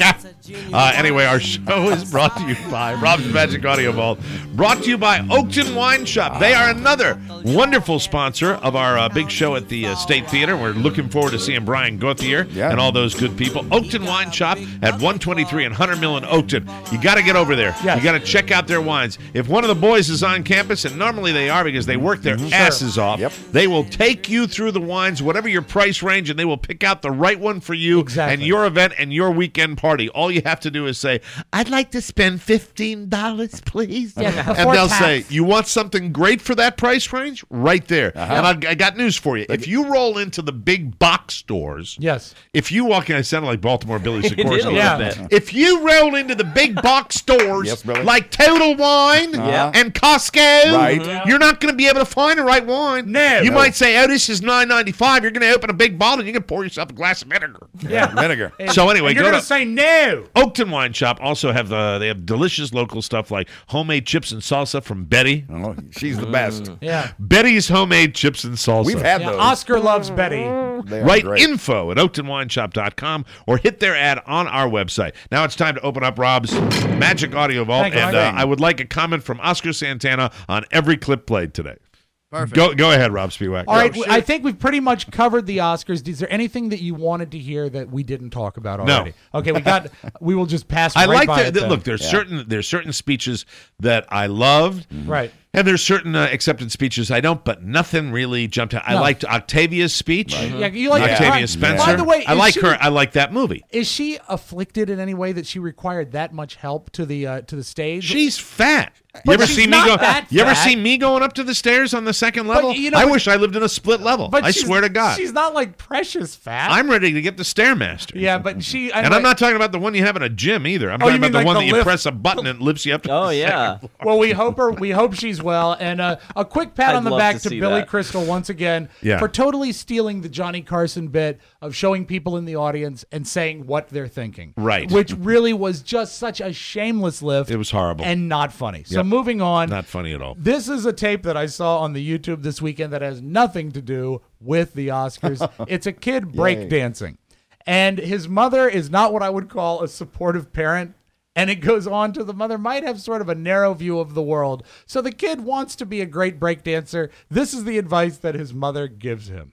Uh, anyway, our show is brought to you by Rob's Magic Audio Vault. Brought to you by Oakton Wine Shop. They are another wonderful sponsor of our uh, big show at the uh, State Theater. We're looking forward to seeing Brian Gauthier Yeah. and all those good people. Oakton Wine Shop at one twenty-three and Hunter Mill in Oakton. You got to get over there. Yes. You got to check out their wines. If one of the boys is on campus, and normally they are because they work their asses off, Yep. they will take you through the wines, whatever your price range, and they will pick out the right one for you Exactly. and your event and your weekend party. All you have to do is say, I'd like to spend fifteen dollars, please. Yeah, and before they'll tax. say, you want something great for that price range? Right there. Uh-huh. And I, I got news for you. If you roll into the big box stores, Yes. if you walk in, I sounded like Baltimore Billy did a Sikorsky. little Yeah. bit. If you roll into the big box stores Yes, Billy. like Total Wine Uh-huh. and Costco, Right. you're not going to be able to find the right wine. No. You No. might say, oh, this is nine ninety-five. You're going to open a big bottle and you can pour yourself a glass of vinegar. Yeah. Vinegar. So anyway, And you're go gonna to say no. Oakton Wine Shop. Also have uh, they have delicious local stuff like homemade chips and salsa from Betty. Oh, she's the best. Yeah. Betty's homemade chips and salsa. We've had Yeah, those. Oscar loves Betty. They are Write great. info at oakton wine shop dot com or hit their ad on our website. Now it's time to open up Rob's Magic Audio Vault, Thank you, and Mike. uh, I would like a comment from Oscar Santana on every clip played today. Perfect. Go go ahead, Rob Spiewak. All right, Go. I think we've pretty much covered the Oscars. Is there anything that you wanted to hear that we didn't talk about No. already? Okay, we got. We will just pass. I right like by that. it then. Look, there's certain there's certain speeches that I loved, Right. and there's certain uh, acceptance speeches I don't. But nothing really jumped out. I No. liked Octavia's speech. Yeah, you like Octavia right. Spencer. By the way, I is like she- her. I like that movie. Is she afflicted in any way that she required that much help to the uh, to the stage? She's fat. You But ever she's see me not go? that You ever fat. see me going up to the stairs on the second level? you know, I but- wish I lived in a split level. But I she's- swear to God, she's not like precious fat. I'm ready to get the Stairmaster. yeah, but she. And I'm not talking about the one you have in a gym either. I'm Oh, you talking about mean the like one the that you lift? press a button and it lifts you up to Oh, the yeah. second floor. Well, we hope her. We hope she's well. And uh, a quick pat I'd on the love back to to, see Billy that. Crystal once again Yeah. for totally stealing the Johnny Carson bit of showing people in the audience and saying what they're thinking. Right. Which really was just such a shameless lift. It was horrible. and not funny. So Yep. moving on. Not funny at all. This is a tape that I saw on the YouTube this weekend that has nothing to do with the Oscars. It's a kid breakdancing. And his mother is not what I would call a supportive parent. And it goes on to the mother might have sort of a narrow view of the world. So the kid wants to be a great breakdancer. This is the advice that his mother gives him.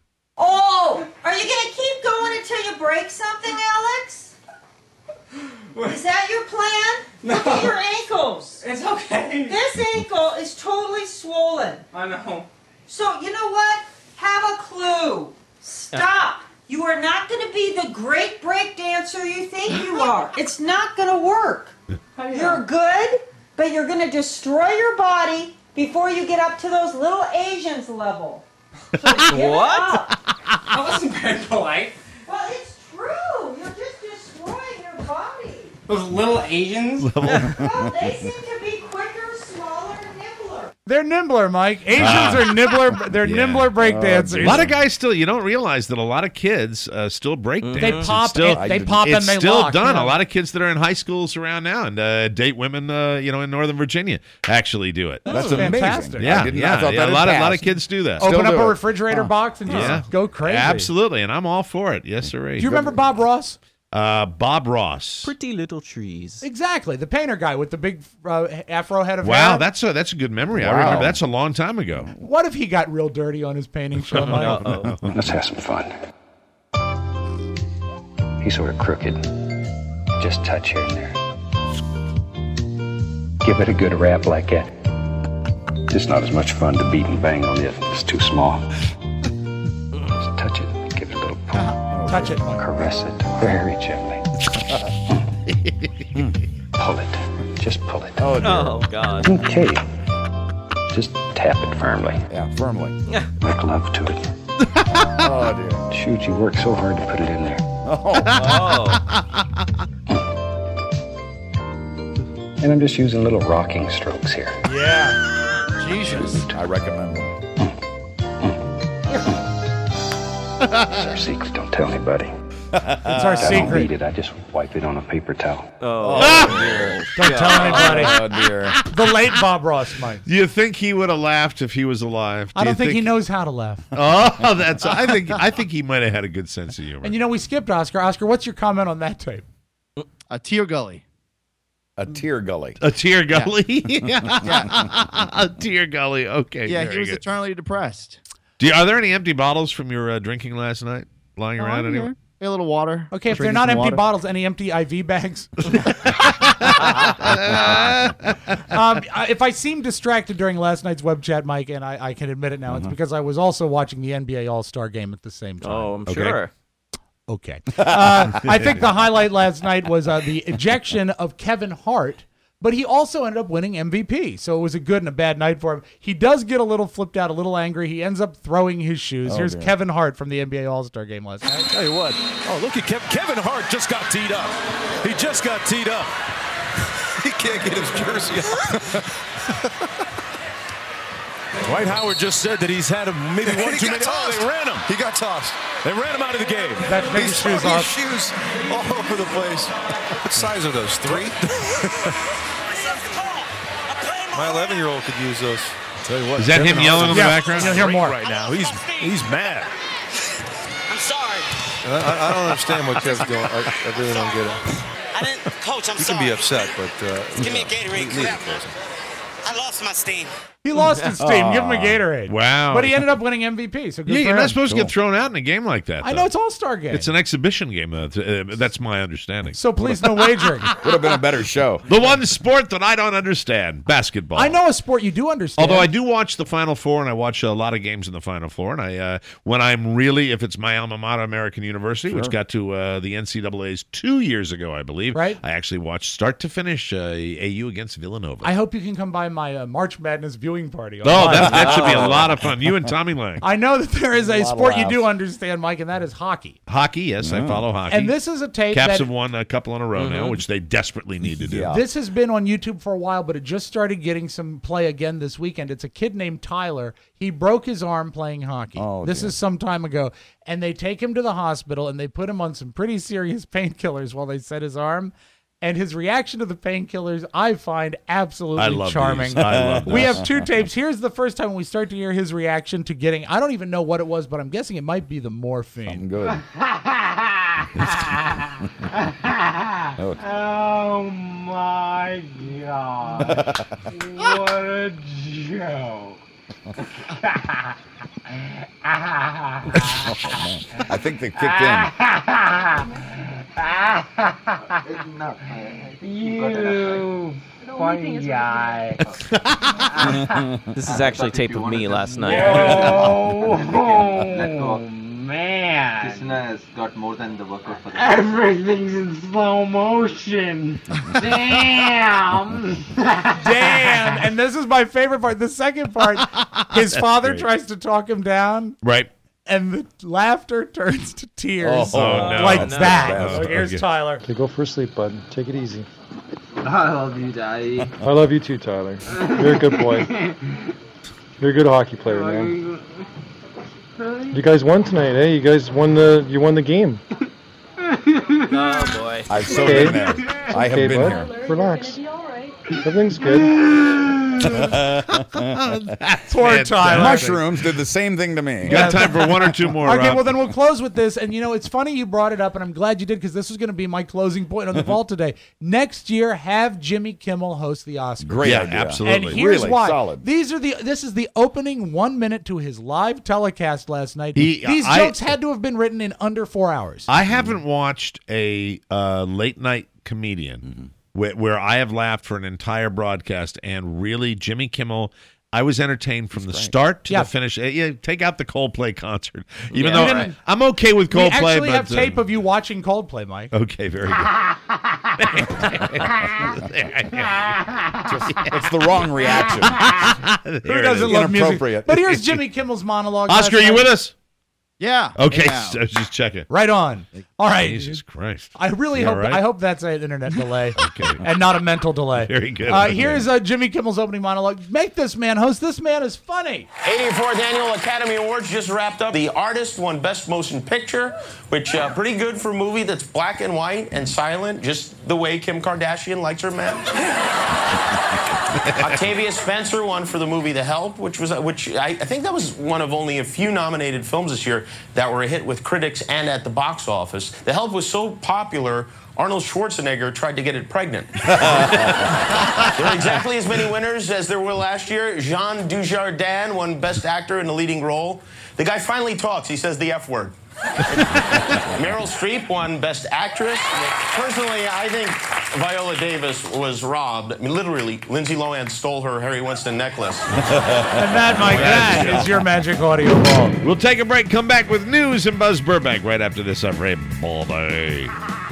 Oh, are you gonna keep going until you break something, Alex? Is that your plan? No. Look at your ankles. It's okay. This ankle is totally swollen. I know. So, you know what? Have a clue. Stop. You are not going to be the great break dancer you think you are. It's not going to work. You're good, but you're going to destroy your body before you get up to those little Asians level. So give it What? up. I wasn't very polite. Well, it's true. You're just destroying your body. Those little Asians. Well, they seem to be quicker, smaller, nimbler. They're nimbler, Mike. Asians Ah. are nimbler. They're Yeah. nimbler breakdancers. A lot of guys still, you don't realize that a lot of kids uh, still break dance. They It's pop still, and- they pop and it's they still lock, done. yeah. A lot of kids that are in high schools around now and uh, date women, uh, you know, in Northern Virginia actually do it. That's Oh, amazing. fantastic. Yeah, I didn't, yeah, I thought yeah, that a had lot of lot of passed. kids do that. Still Open up do a it. refrigerator box and just Yeah. go crazy. Absolutely, and I'm all for it. Yes, sir. Do you remember Bob Ross? Uh, Bob Ross. Pretty little trees. Exactly, the painter guy with the big uh, afro head of Wow, hair. that's a that's a good memory. I Wow. remember that's a long time ago. What if he got real dirty on his painting show, Mike? Uh-oh. Let's have some fun. He's sort of crooked. Just touch here and there. Give it a good rap like that. It's not as much fun to beat and bang on it. It's too small. Just touch it. Give it a little pull. Touch it, Mike. Caress it very gently. Pull it. Just pull it. Oh, dear. Oh, God. Okay. Just tap it firmly. Yeah, firmly. Make love to it. Oh, dear. Shoot, you worked so hard to put it in there. Oh. Oh. And I'm just using little rocking strokes here. Yeah. Jesus. I recommend them. It's our secret. Don't tell anybody. It's our If I don't secret. read it, I just wipe it on a paper towel. Oh. dear. Don't tell anybody. Oh, dear. The late Bob Ross, Mike. Do you think he would have laughed if he was alive? Do I don't you think, he knows how to laugh. Oh, that's. I think. I think he might have had a good sense of humor. And you know, we skipped Oscar. Oscar, what's your comment on that tape? A tear gully. A tear gully. A tear gully? Yeah. A tear gully. Okay. Yeah, very he was good. eternally depressed. Do you, are there any empty bottles from your uh, drinking last night lying Oh, around I'm anywhere? here. A little water. Okay, if they're Drinking not some empty water. bottles, any empty I V bags? um, I- if I seem distracted during last night's web chat, Mike, and I, I can admit it now, it's because I was also watching the N B A All-Star game at the same time. Oh, I'm Okay. sure. Okay. Uh, I think the highlight last night was uh, the ejection of Kevin Hart, but he also ended up winning M V P. So it was a good and a bad night for him. He does get a little flipped out, a little angry. He ends up throwing his shoes. Oh, Here's dear. Kevin Hart from the N B A All-Star game last night. Tell you what. Oh, look at Kev- Kevin Hart just got teed up. He just got teed up. He can't get his jersey off. Dwight Howard just said that he's had a, maybe one He too got many. Oh, tossed. they ran him. He got tossed. They ran him out of the game. That's take He's his shoes throwing off. his shoes all over the place. What size are those? Three? My eleven-year-old could use those. Tell you what, Is that Kevin him yelling in Hart the is background? You'll hear great more. right now. He's he's mad. I'm sorry. I, I don't understand what Kev's doing. I, I really don't get it. I didn't, Coach. I'm You sorry. can be upset, but uh, Give me a Gatorade. leave it, Chris. I lost my steam. He lost his team. Give him a Gatorade. Wow. But he ended up winning M V P. So good Yeah, for you're him. not supposed to get thrown out in a game like that. I though. know it's All-Star game. It's an exhibition game. Uh, th- uh, that's my understanding. So please, no wagering. Would have been a better show. The one sport that I don't understand, basketball. I know a sport you do understand. Although I do watch the Final Four, and I watch a lot of games in the Final Four, and I, uh, when I'm really, if it's my alma mater, American University, which Sure. got to uh, the N C double A's two years ago, I believe. Right. I actually watched start to finish uh, A U against Villanova. I hope you can come by my uh, March Madness viewing party. on Oh, Monday. that, that should be a lot of fun. You and Tommy Lang. I know that there is a, A lot of sport you laughs. do understand, Mike, and that is hockey. Hockey, yes, I follow hockey. And this is a tape Caps that have won a couple in a row now, Mhm. which they desperately need to do. Yeah. this has been on YouTube for a while, but it just started getting some play again this weekend. It's a kid named Tyler. He broke his arm playing hockey. Oh, this dear. is some time ago, and they take him to the hospital and they put him on some pretty serious painkillers while they set his arm. And his reaction to the painkillers, I find absolutely I love charming. these. I love We this. have two tapes. Here's the first time we start to hear his reaction to getting, I don't even know what it was, but I'm guessing it might be the morphine. Good. Oh my god. What a joke. I think they kicked You funny guy. This is actually tape of me last night. Oh, man. Krishna has got more than the workout for the Everything's in slow motion. Damn. Damn. And this is my favorite part. The second part, his father great. tries to talk him down. Right. And the laughter turns to tears. Oh, no. Like No. that. No. So here's Okay. Tyler. Okay, go for sleep, bud. Take it easy. I love you, Daddy. I love you too, Tyler. You're a good boy. You're a good hockey player, man. You guys won tonight, eh? You guys won the you won the game. Oh boy. I've so Okay. been there. I have Okay, been bud. here. Relax. Everything's good. Poor Tyler. Mushrooms did the same thing to me. Got time for one or two more, Okay, Rob? well then we'll close with this. And you know, it's funny you brought it up, and I'm glad you did because this was going to be my closing point on the vault today. Next year, have Jimmy Kimmel host the Oscars. Great Yeah, idea. absolutely. And here's Really why. solid. These are the. This is the opening one minute to his live telecast last night. He- These I- jokes had to have been written in under four hours. I haven't watched a uh, late night comedian Mm-hmm. where, where I have laughed for an entire broadcast, and really Jimmy Kimmel. I was entertained from the start to Yeah. the finish. Uh, yeah, take out the Coldplay concert, even Yeah, though right. I'm okay with we Coldplay. actually but have uh, tape of you watching Coldplay, Mike. okay, very good. Just, it's the wrong reaction. Who doesn't love music? Inappropriate. But here's Jimmy Kimmel's monologue. Oscar, last you night. with us? Yeah. Okay, Yeah. so just check it. Right on. All right. Jesus Christ. I really You hope all right? I hope that's an internet delay Okay. and not a mental delay. Very good. Uh, Okay. here's uh, Jimmy Kimmel's opening monologue. Make this man host. This man is funny. eighty-fourth Annual Academy Awards just wrapped up. The Artist won Best Motion Picture, which uh, pretty good for a movie that's black and white and silent, just the way Kim Kardashian likes her men. Octavia Spencer won for the movie The Help, which was which I, I think that was one of only a few nominated films this year that were a hit with critics and at the box office. The help was so popular, Arnold Schwarzenegger tried to get it pregnant. There are exactly as many winners as there were last year. Jean Dujardin won Best Actor in a Leading Role. The guy finally talks. He says the F word. Meryl Streep won Best Actress. Personally, I think Viola Davis was robbed. I mean, literally, Lindsay Lohan stole her Harry Winston necklace. And that, Mike, that is your magic audio ball. We'll take a break, come back with news and Buzz Burbank right after this on Rainbow Day.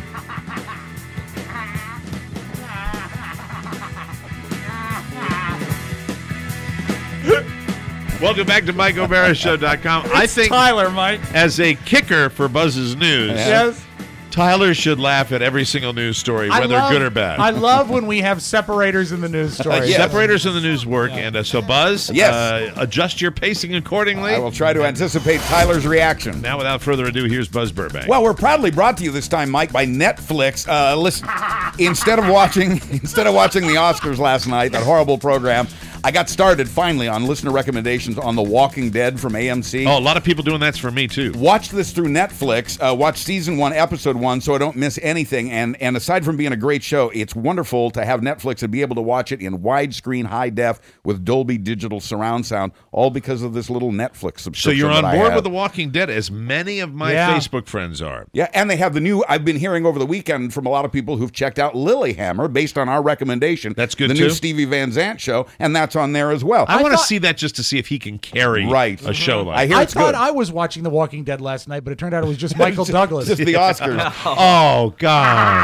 Welcome back to Mike O'Mara Show dot com. I think Tyler, Mike. As a kicker for Buzz's news, Yes. Tyler should laugh at every single news story, I whether love- good or bad. I love when we have separators in the news story. Yes. Separators in the news work, and uh, so Buzz, Yes. uh, adjust your pacing accordingly. I will try to anticipate Tyler's reaction. Now, without further ado, here's Buzz Burbank. Well, we're proudly brought to you this time, Mike, by Netflix. Uh, listen, instead of watching, instead of watching the Oscars last night, that horrible program, I got started finally on listener recommendations on The Walking Dead from A M C. Oh, a lot of people doing that's for me too. Watch this through Netflix. Uh, watch season one, episode one, so I don't miss anything. And and aside from being a great show, it's wonderful to have Netflix and be able to watch it in widescreen, high def with Dolby Digital surround sound, all because of this little Netflix So subscription. you're on that I board have. with The Walking Dead, as many of my Yeah. Facebook friends are. Yeah, and they have the new, I've been hearing over the weekend from a lot of people who've checked out Lilyhammer based on our recommendation. That's good The too. new Stevie Van Zandt show, and that's on there as well. I, want to see that just to see if he can carry Right. a show like I hear I it's thought good. I was watching The Walking Dead last night, but it turned out it was just Michael Douglas. Just the Oscars. Oh, God.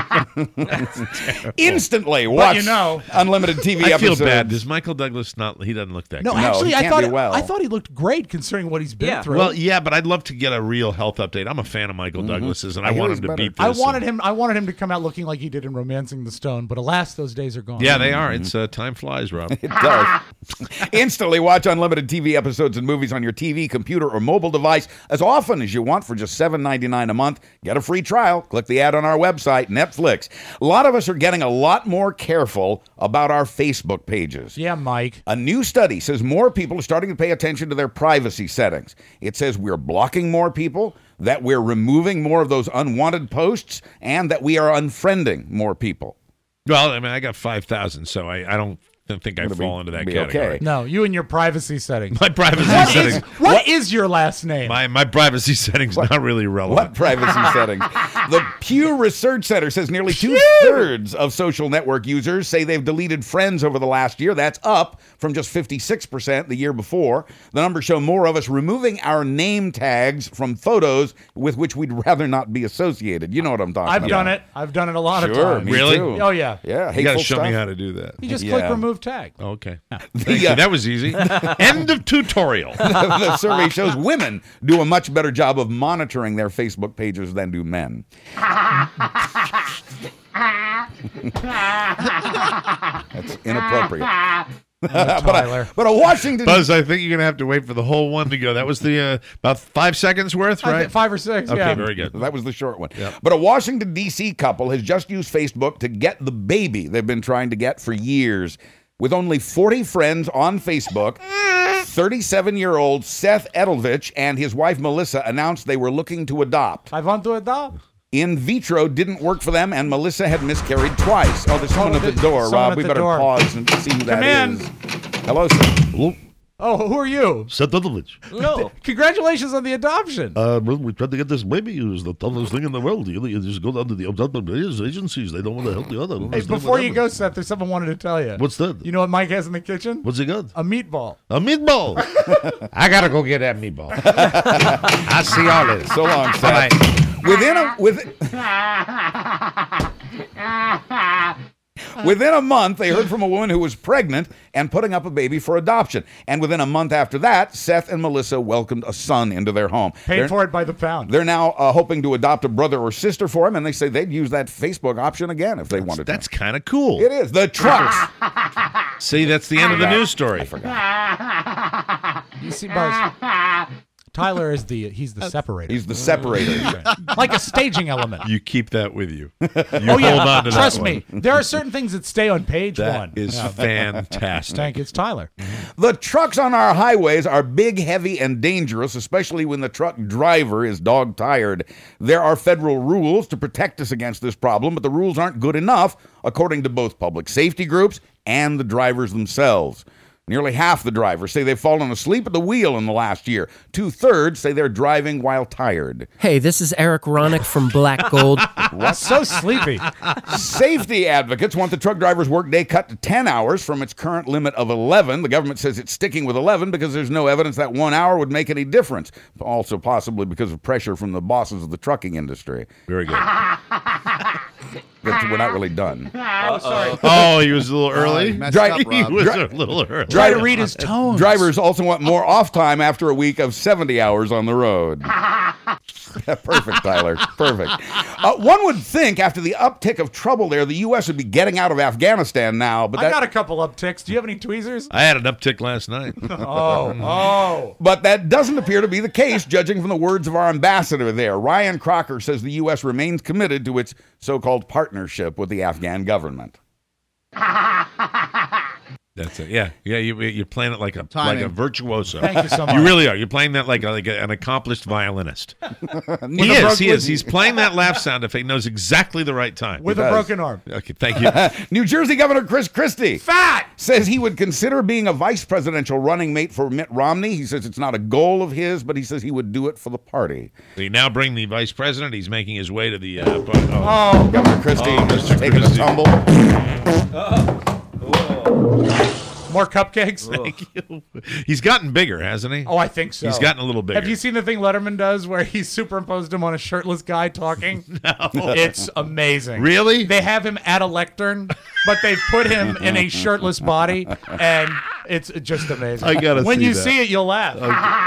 Instantly But watch you know. unlimited T V I feel episodes. bad. Does Michael Douglas not, he doesn't look that No, good. actually, he I can't thought do well. I thought he looked great considering what he's been Yeah. through. Well, yeah, but I'd love to get a real health update. I'm a fan of Michael Douglas's, and I, I hear want he's him to better. beat I this. wanted him. I wanted him to come out looking like he did in *Romancing the Stone*, but alas, those days are gone. Yeah, they are. It's uh, time flies, Rob. It does. Instantly watch unlimited T V episodes and movies on your T V, computer, or mobile device as often as you want for just seven ninety-nine a month. Get a free trial. Click the ad on our website, Netflix. A lot of us are getting a lot more careful about our Facebook pages. Yeah, Mike. A new study says more people are starting to pay attention to their privacy settings. It says we're blocking more people, that we're removing more of those unwanted posts, and that we are unfriending more people. Well, I mean, I got five thousand, so I, I don't think I It'll be- fall into that be category. okay. No, you and your privacy settings. My privacy What is, settings. what is your last name? My my privacy settings not really relevant. What privacy settings? The Pew Research Center says nearly two-thirds of social network users say they've deleted friends over the last year. That's up from just fifty-six percent the year before. The numbers show more of us removing our name tags from photos with which we'd rather not be associated. You know what I'm talking I've about. done it. I've done it a lot of Sure, times. me Really? too. Oh yeah. Yeah, You got to hateful show me stuff. how to do that. You just Yeah. click remove tag. Okay. Thank The, you. uh, That was easy. End of tutorial. The survey shows women do a much better job of monitoring their Facebook pages than do men. That's inappropriate. but, Tyler. a, but a Washington Buzz, I think you're going to have to wait for the whole one to go. That was the uh, about five seconds worth, I right? think five or six. Okay, yeah. very good. That was the short one. Yep. But a Washington, D C couple has just used Facebook to get the baby they've been trying to get for years. With only forty friends on Facebook, thirty-seven-year-old Seth Edelvich and his wife Melissa announced they were looking to adopt. I want to adopt. In vitro didn't work for them, and Melissa had miscarried twice. Oh, there's someone Oh, at the there's door, someone Rob. at We the better door. pause and see who that in. is. Hello, sir. Oh, who are you? Seth Edelvich. No. Congratulations on the adoption. Uh, well, we tried to get this baby. It was the toughest thing in the world. You, you just go down to the adoption agencies. They don't want to help you out. I don't Hey, understand before what you happened. go, Seth, there's something I wanted to tell you. What's that? You know what Mike has in the kitchen? What's he got? A meatball. A meatball. I got to go get that meatball. I'll see y'all later. So long, Seth. All right. Within a with, within a month, they heard from a woman who was pregnant and putting up a baby for adoption. And within a month after that, Seth and Melissa welcomed a son into their home. Paid They're- for it by the pound. They're now uh, hoping to adopt a brother or sister for him, and they say they'd use that Facebook option again if they wanted That's to. kind of cool. It is. The trucks. See, that's the end of the news story. You see, Buzz. Tyler is the he's the separator. He's the separator. Like a staging element. You keep that with you. You oh yeah, hold on to trust that me. one. There are certain things that stay on page That one. is Yeah. fantastic. Thank you. It's Tyler. The trucks on our highways are big, heavy, and dangerous, especially when the truck driver is dog-tired. There are federal rules to protect us against this problem, but the rules aren't good enough, according to both public safety groups and the drivers themselves. Nearly half the drivers say they've fallen asleep at the wheel in the last year. Two-thirds say they're driving while tired. Hey, this is Eric Ronick from Black Gold. What's so sleepy? Safety advocates want the truck driver's workday cut to ten hours from its current limit of eleven. The government says it's sticking with eleven because there's no evidence that one hour would make any difference. Also possibly because of pressure from the bosses of the trucking industry. Very good. We're not really done. I'm sorry. Oh, he was a little early. Messed Dri- up, He Rob. was Dri- a little early. Try to read his tones. Drivers also want more off time after a week of seventy hours on the road. Perfect, Tyler. Perfect. Uh, one would think after the uptick of trouble there, the U S would be getting out of Afghanistan now, but I that, got a couple upticks. Do you have any tweezers? I had an uptick last night. Oh, oh. but that doesn't appear to be the case, judging from the words of our ambassador there. Ryan Crocker says the U S remains committed to its so-called partnership with the Afghan government. That's it. Yeah, yeah. You, you're playing it like a Timing. like a virtuoso. Thank you so much. You really are. You're playing that like a, like a, an accomplished violinist. he a is. broke- He is. He's playing that laugh sound effect. Knows exactly the right time. With a does. broken arm. Okay. Thank you. New Jersey Governor Chris Christie Fat! says he would consider being a vice presidential running mate for Mitt Romney. He says it's not a goal of his, but he says he would do it for the party. They now bring the vice president. He's making his way to the. Uh, bu- oh. Oh, Governor Christie Oh, Mister taking Christie. a tumble. more cupcakes? Thank you. He's gotten bigger, hasn't he? Oh, I think so. He's gotten a little bigger. Have you seen the thing Letterman does where he superimposed him on a shirtless guy talking? No. It's amazing. Really? They have him at a lectern, but they've put him in a shirtless body, and it's just amazing. I gotta When see you that. see it, you'll laugh.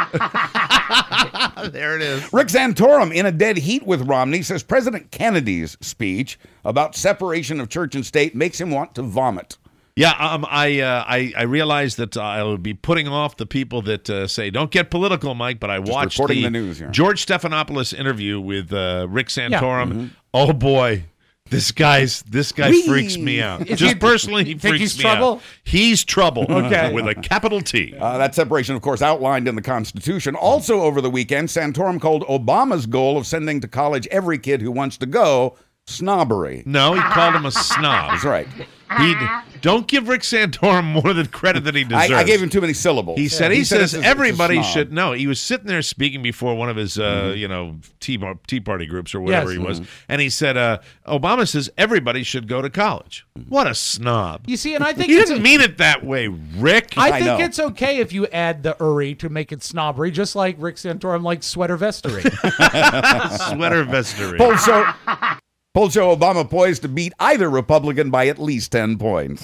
There it is. Rick Santorum, in a dead heat with Romney, says President Kennedy's speech about separation of church and state makes him want to vomit. Yeah, um, I, uh, I I realize that I will be putting off the people that uh, say don't get political, Mike. But I Just watched reporting the, the news here. George Stephanopoulos interview with uh, Rick Santorum. Mm-hmm. Oh boy, this guy's this guy Whee! freaks me out. Is Just he- personally, he you think freaks he's me trouble? out. He's trouble. Okay. with a capital T. Uh, that separation, of course, outlined in the Constitution. Also over the weekend, Santorum called Obama's goal of sending to college every kid who wants to go snobbery. No, he called him a snob. That's right. He don't give Rick Santorum more than credit that he deserves. I, I gave him too many syllables. He said He he, said says it's a- it's a everybody snob. should know. He was sitting there speaking before one of his uh, Mm-hmm. you know tea tea party groups or whatever Yes. he was, and he said uh, Obama says everybody should go to college. Mm-hmm. What a snob! You see, and I think He it's didn't a- mean it that way, Rick. I I think know. it's okay if you add the uri to make it snobbery, just like Rick Santorum likes sweater vestery. Sweater vestery. Poll show, poll show Obama poised to beat either Republican by at least ten points.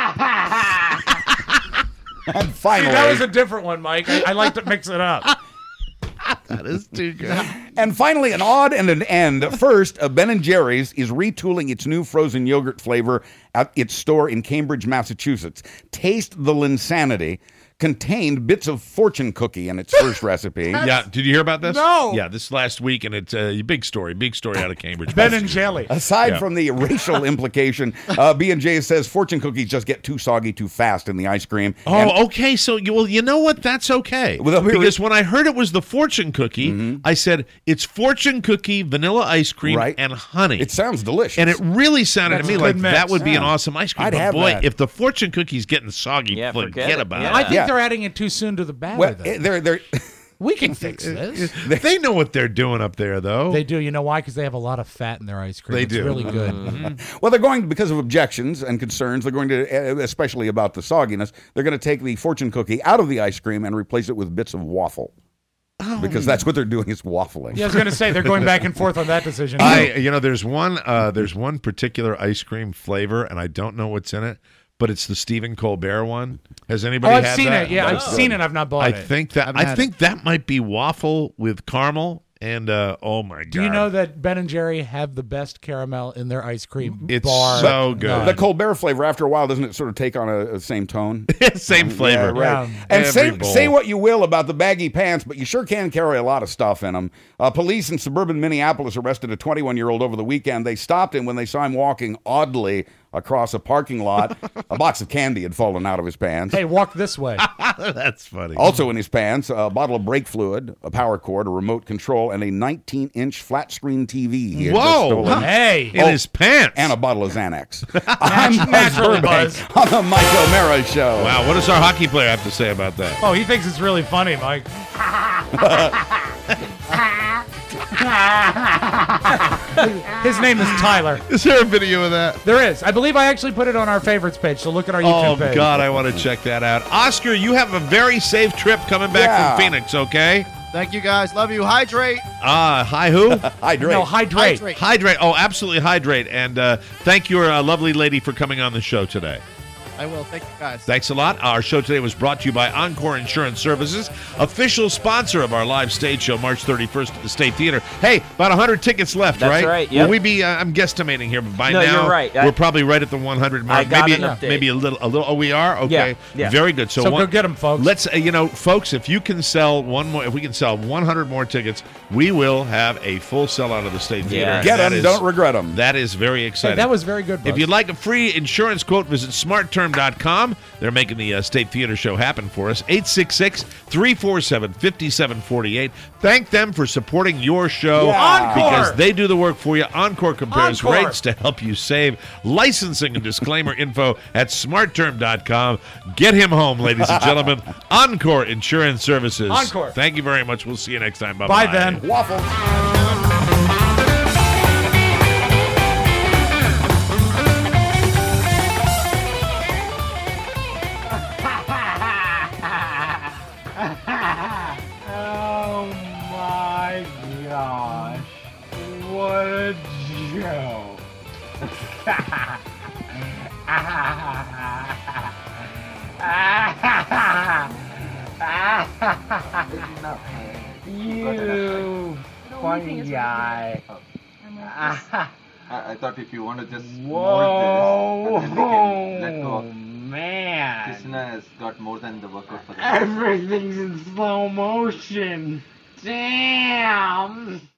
And See, finally, that was a different one, Mike. I, I like to mix it up. That is too good. and finally, an odd and an end. First, uh, Ben and Jerry's is retooling its new frozen yogurt flavor at its store in Cambridge, Massachusetts. Taste the Linsanity contained bits of fortune cookie in its first recipe. Yeah, did you hear about this? No. Yeah, this last week, and it's a big story, big story out of Cambridge. Ben and Jelly. Aside Yeah. from the racial implication, uh, B and J says fortune cookies just get too soggy too fast in the ice cream. Oh, And- okay. So, you, well, you know what? That's okay. Well, we- because when I heard it was the fortune cookie, I said it's fortune cookie, vanilla ice cream, Right. and honey. It sounds delicious. and it really sounded That's to me a like good mix. that would be an Yeah. awesome ice cream. I'd but have boy, that. if the fortune cookie's getting soggy, Yeah, forget, forget it. about Yeah. it. I think Yeah. they're adding it too soon to the batter. well, though. eh, they're they're we can fix this. They know what they're doing up there, though. They do. You know why? Because they have a lot of fat in their ice cream. They it's do. really good. well, they're going because of objections and concerns. They're going to, eh, especially about the sogginess. They're going to take the fortune cookie out of the ice cream and replace it with bits of waffle. Because that's what they're doing is waffling. Yeah, I was going to say they're going back and forth on that decision. I, you know, there's one, uh, there's one particular ice cream flavor, and I don't know what's in it, but it's the Stephen Colbert one. Has oh, anybody I've had seen that? it. Yeah, I've That's seen good. it. I've not bought I it. think that Haven't I had think that might be waffle with caramel And uh, oh my god! Do you know that Ben and Jerry have the best caramel in their ice cream? It's bar so good. none. The Colbert flavor, after a while, doesn't it sort of take on a, a same tone? Same flavor. Yeah, right. Yeah. And say, Every bowl. say what you will about the baggy pants, but you sure can carry a lot of stuff in them. Uh, police in suburban Minneapolis arrested a twenty-one-year-old over the weekend. They stopped him when they saw him walking oddly across a parking lot. A box of candy had fallen out of his pants. Hey, walk this way. That's funny. Also in his pants, a bottle of brake fluid, a power cord, a remote control, and a nineteen-inch flat-screen T V. He had just Whoa! stolen. Hey. In his pants. And a bottle of Xanax. I'm Buzz naturally, Burbank Buzz. on the Mike O'Mara Show. Wow, what does our hockey player have to say about that? Oh, he thinks it's really funny, Mike. His name is Tyler. Is there a video of that? There is. I believe I actually put it on our favorites page, so look at our YouTube Oh, page. God, I want to check that out. Oscar, you have a very safe trip coming back Yeah. from Phoenix, okay? Thank you, guys. Love you. Hydrate. Uh, hi, who? Hydrate. No, hydrate. Hydrate. Hydrate. Oh, absolutely hydrate. And uh, thank your uh, lovely lady for coming on the show today. I will. Thank you, guys. Thanks a lot. Our show today was brought to you by Encore Insurance Services, official sponsor of our live stage show March thirty-first at the State Theater. Hey, about one hundred tickets left, That's right? right, yep. Will we be, uh, I'm guesstimating here, but by No, now you're right. I- we're probably right at the one hundred mark. I got maybe, an update. maybe a little, a little. Oh, we are? Okay. Yeah, yeah. Very good. So, So one, go get them, folks. Let's, uh, you know, folks, if you can sell one more, if we can sell one hundred more tickets, we will have a full sellout of the State Theater. Yeah. And Get that them, is- don't regret them. That is very Hey, exciting. that was very good, Buzz. If you'd like a free insurance quote, visit smart term dot com. They're making the uh, State Theater show happen for us. eight six six, three four seven, five seven four eight. Thank them for supporting your show. Yeah. Encore! Because they do the work for you. Encore compares Encore! rates to help you save. Licensing and disclaimer info at smart term dot com. Get him home, ladies and gentlemen. Encore Insurance Services. Encore. Thank you very much. We'll see you next time. Bye-bye. Bye, then. Waffles. Oh my gosh. What a joke. You funny guy. I, I thought if you want to just Whoa, mold this, and then we can let go oh, of. man. Krishna has got more than the workout for the Everything's in slow motion. Damn.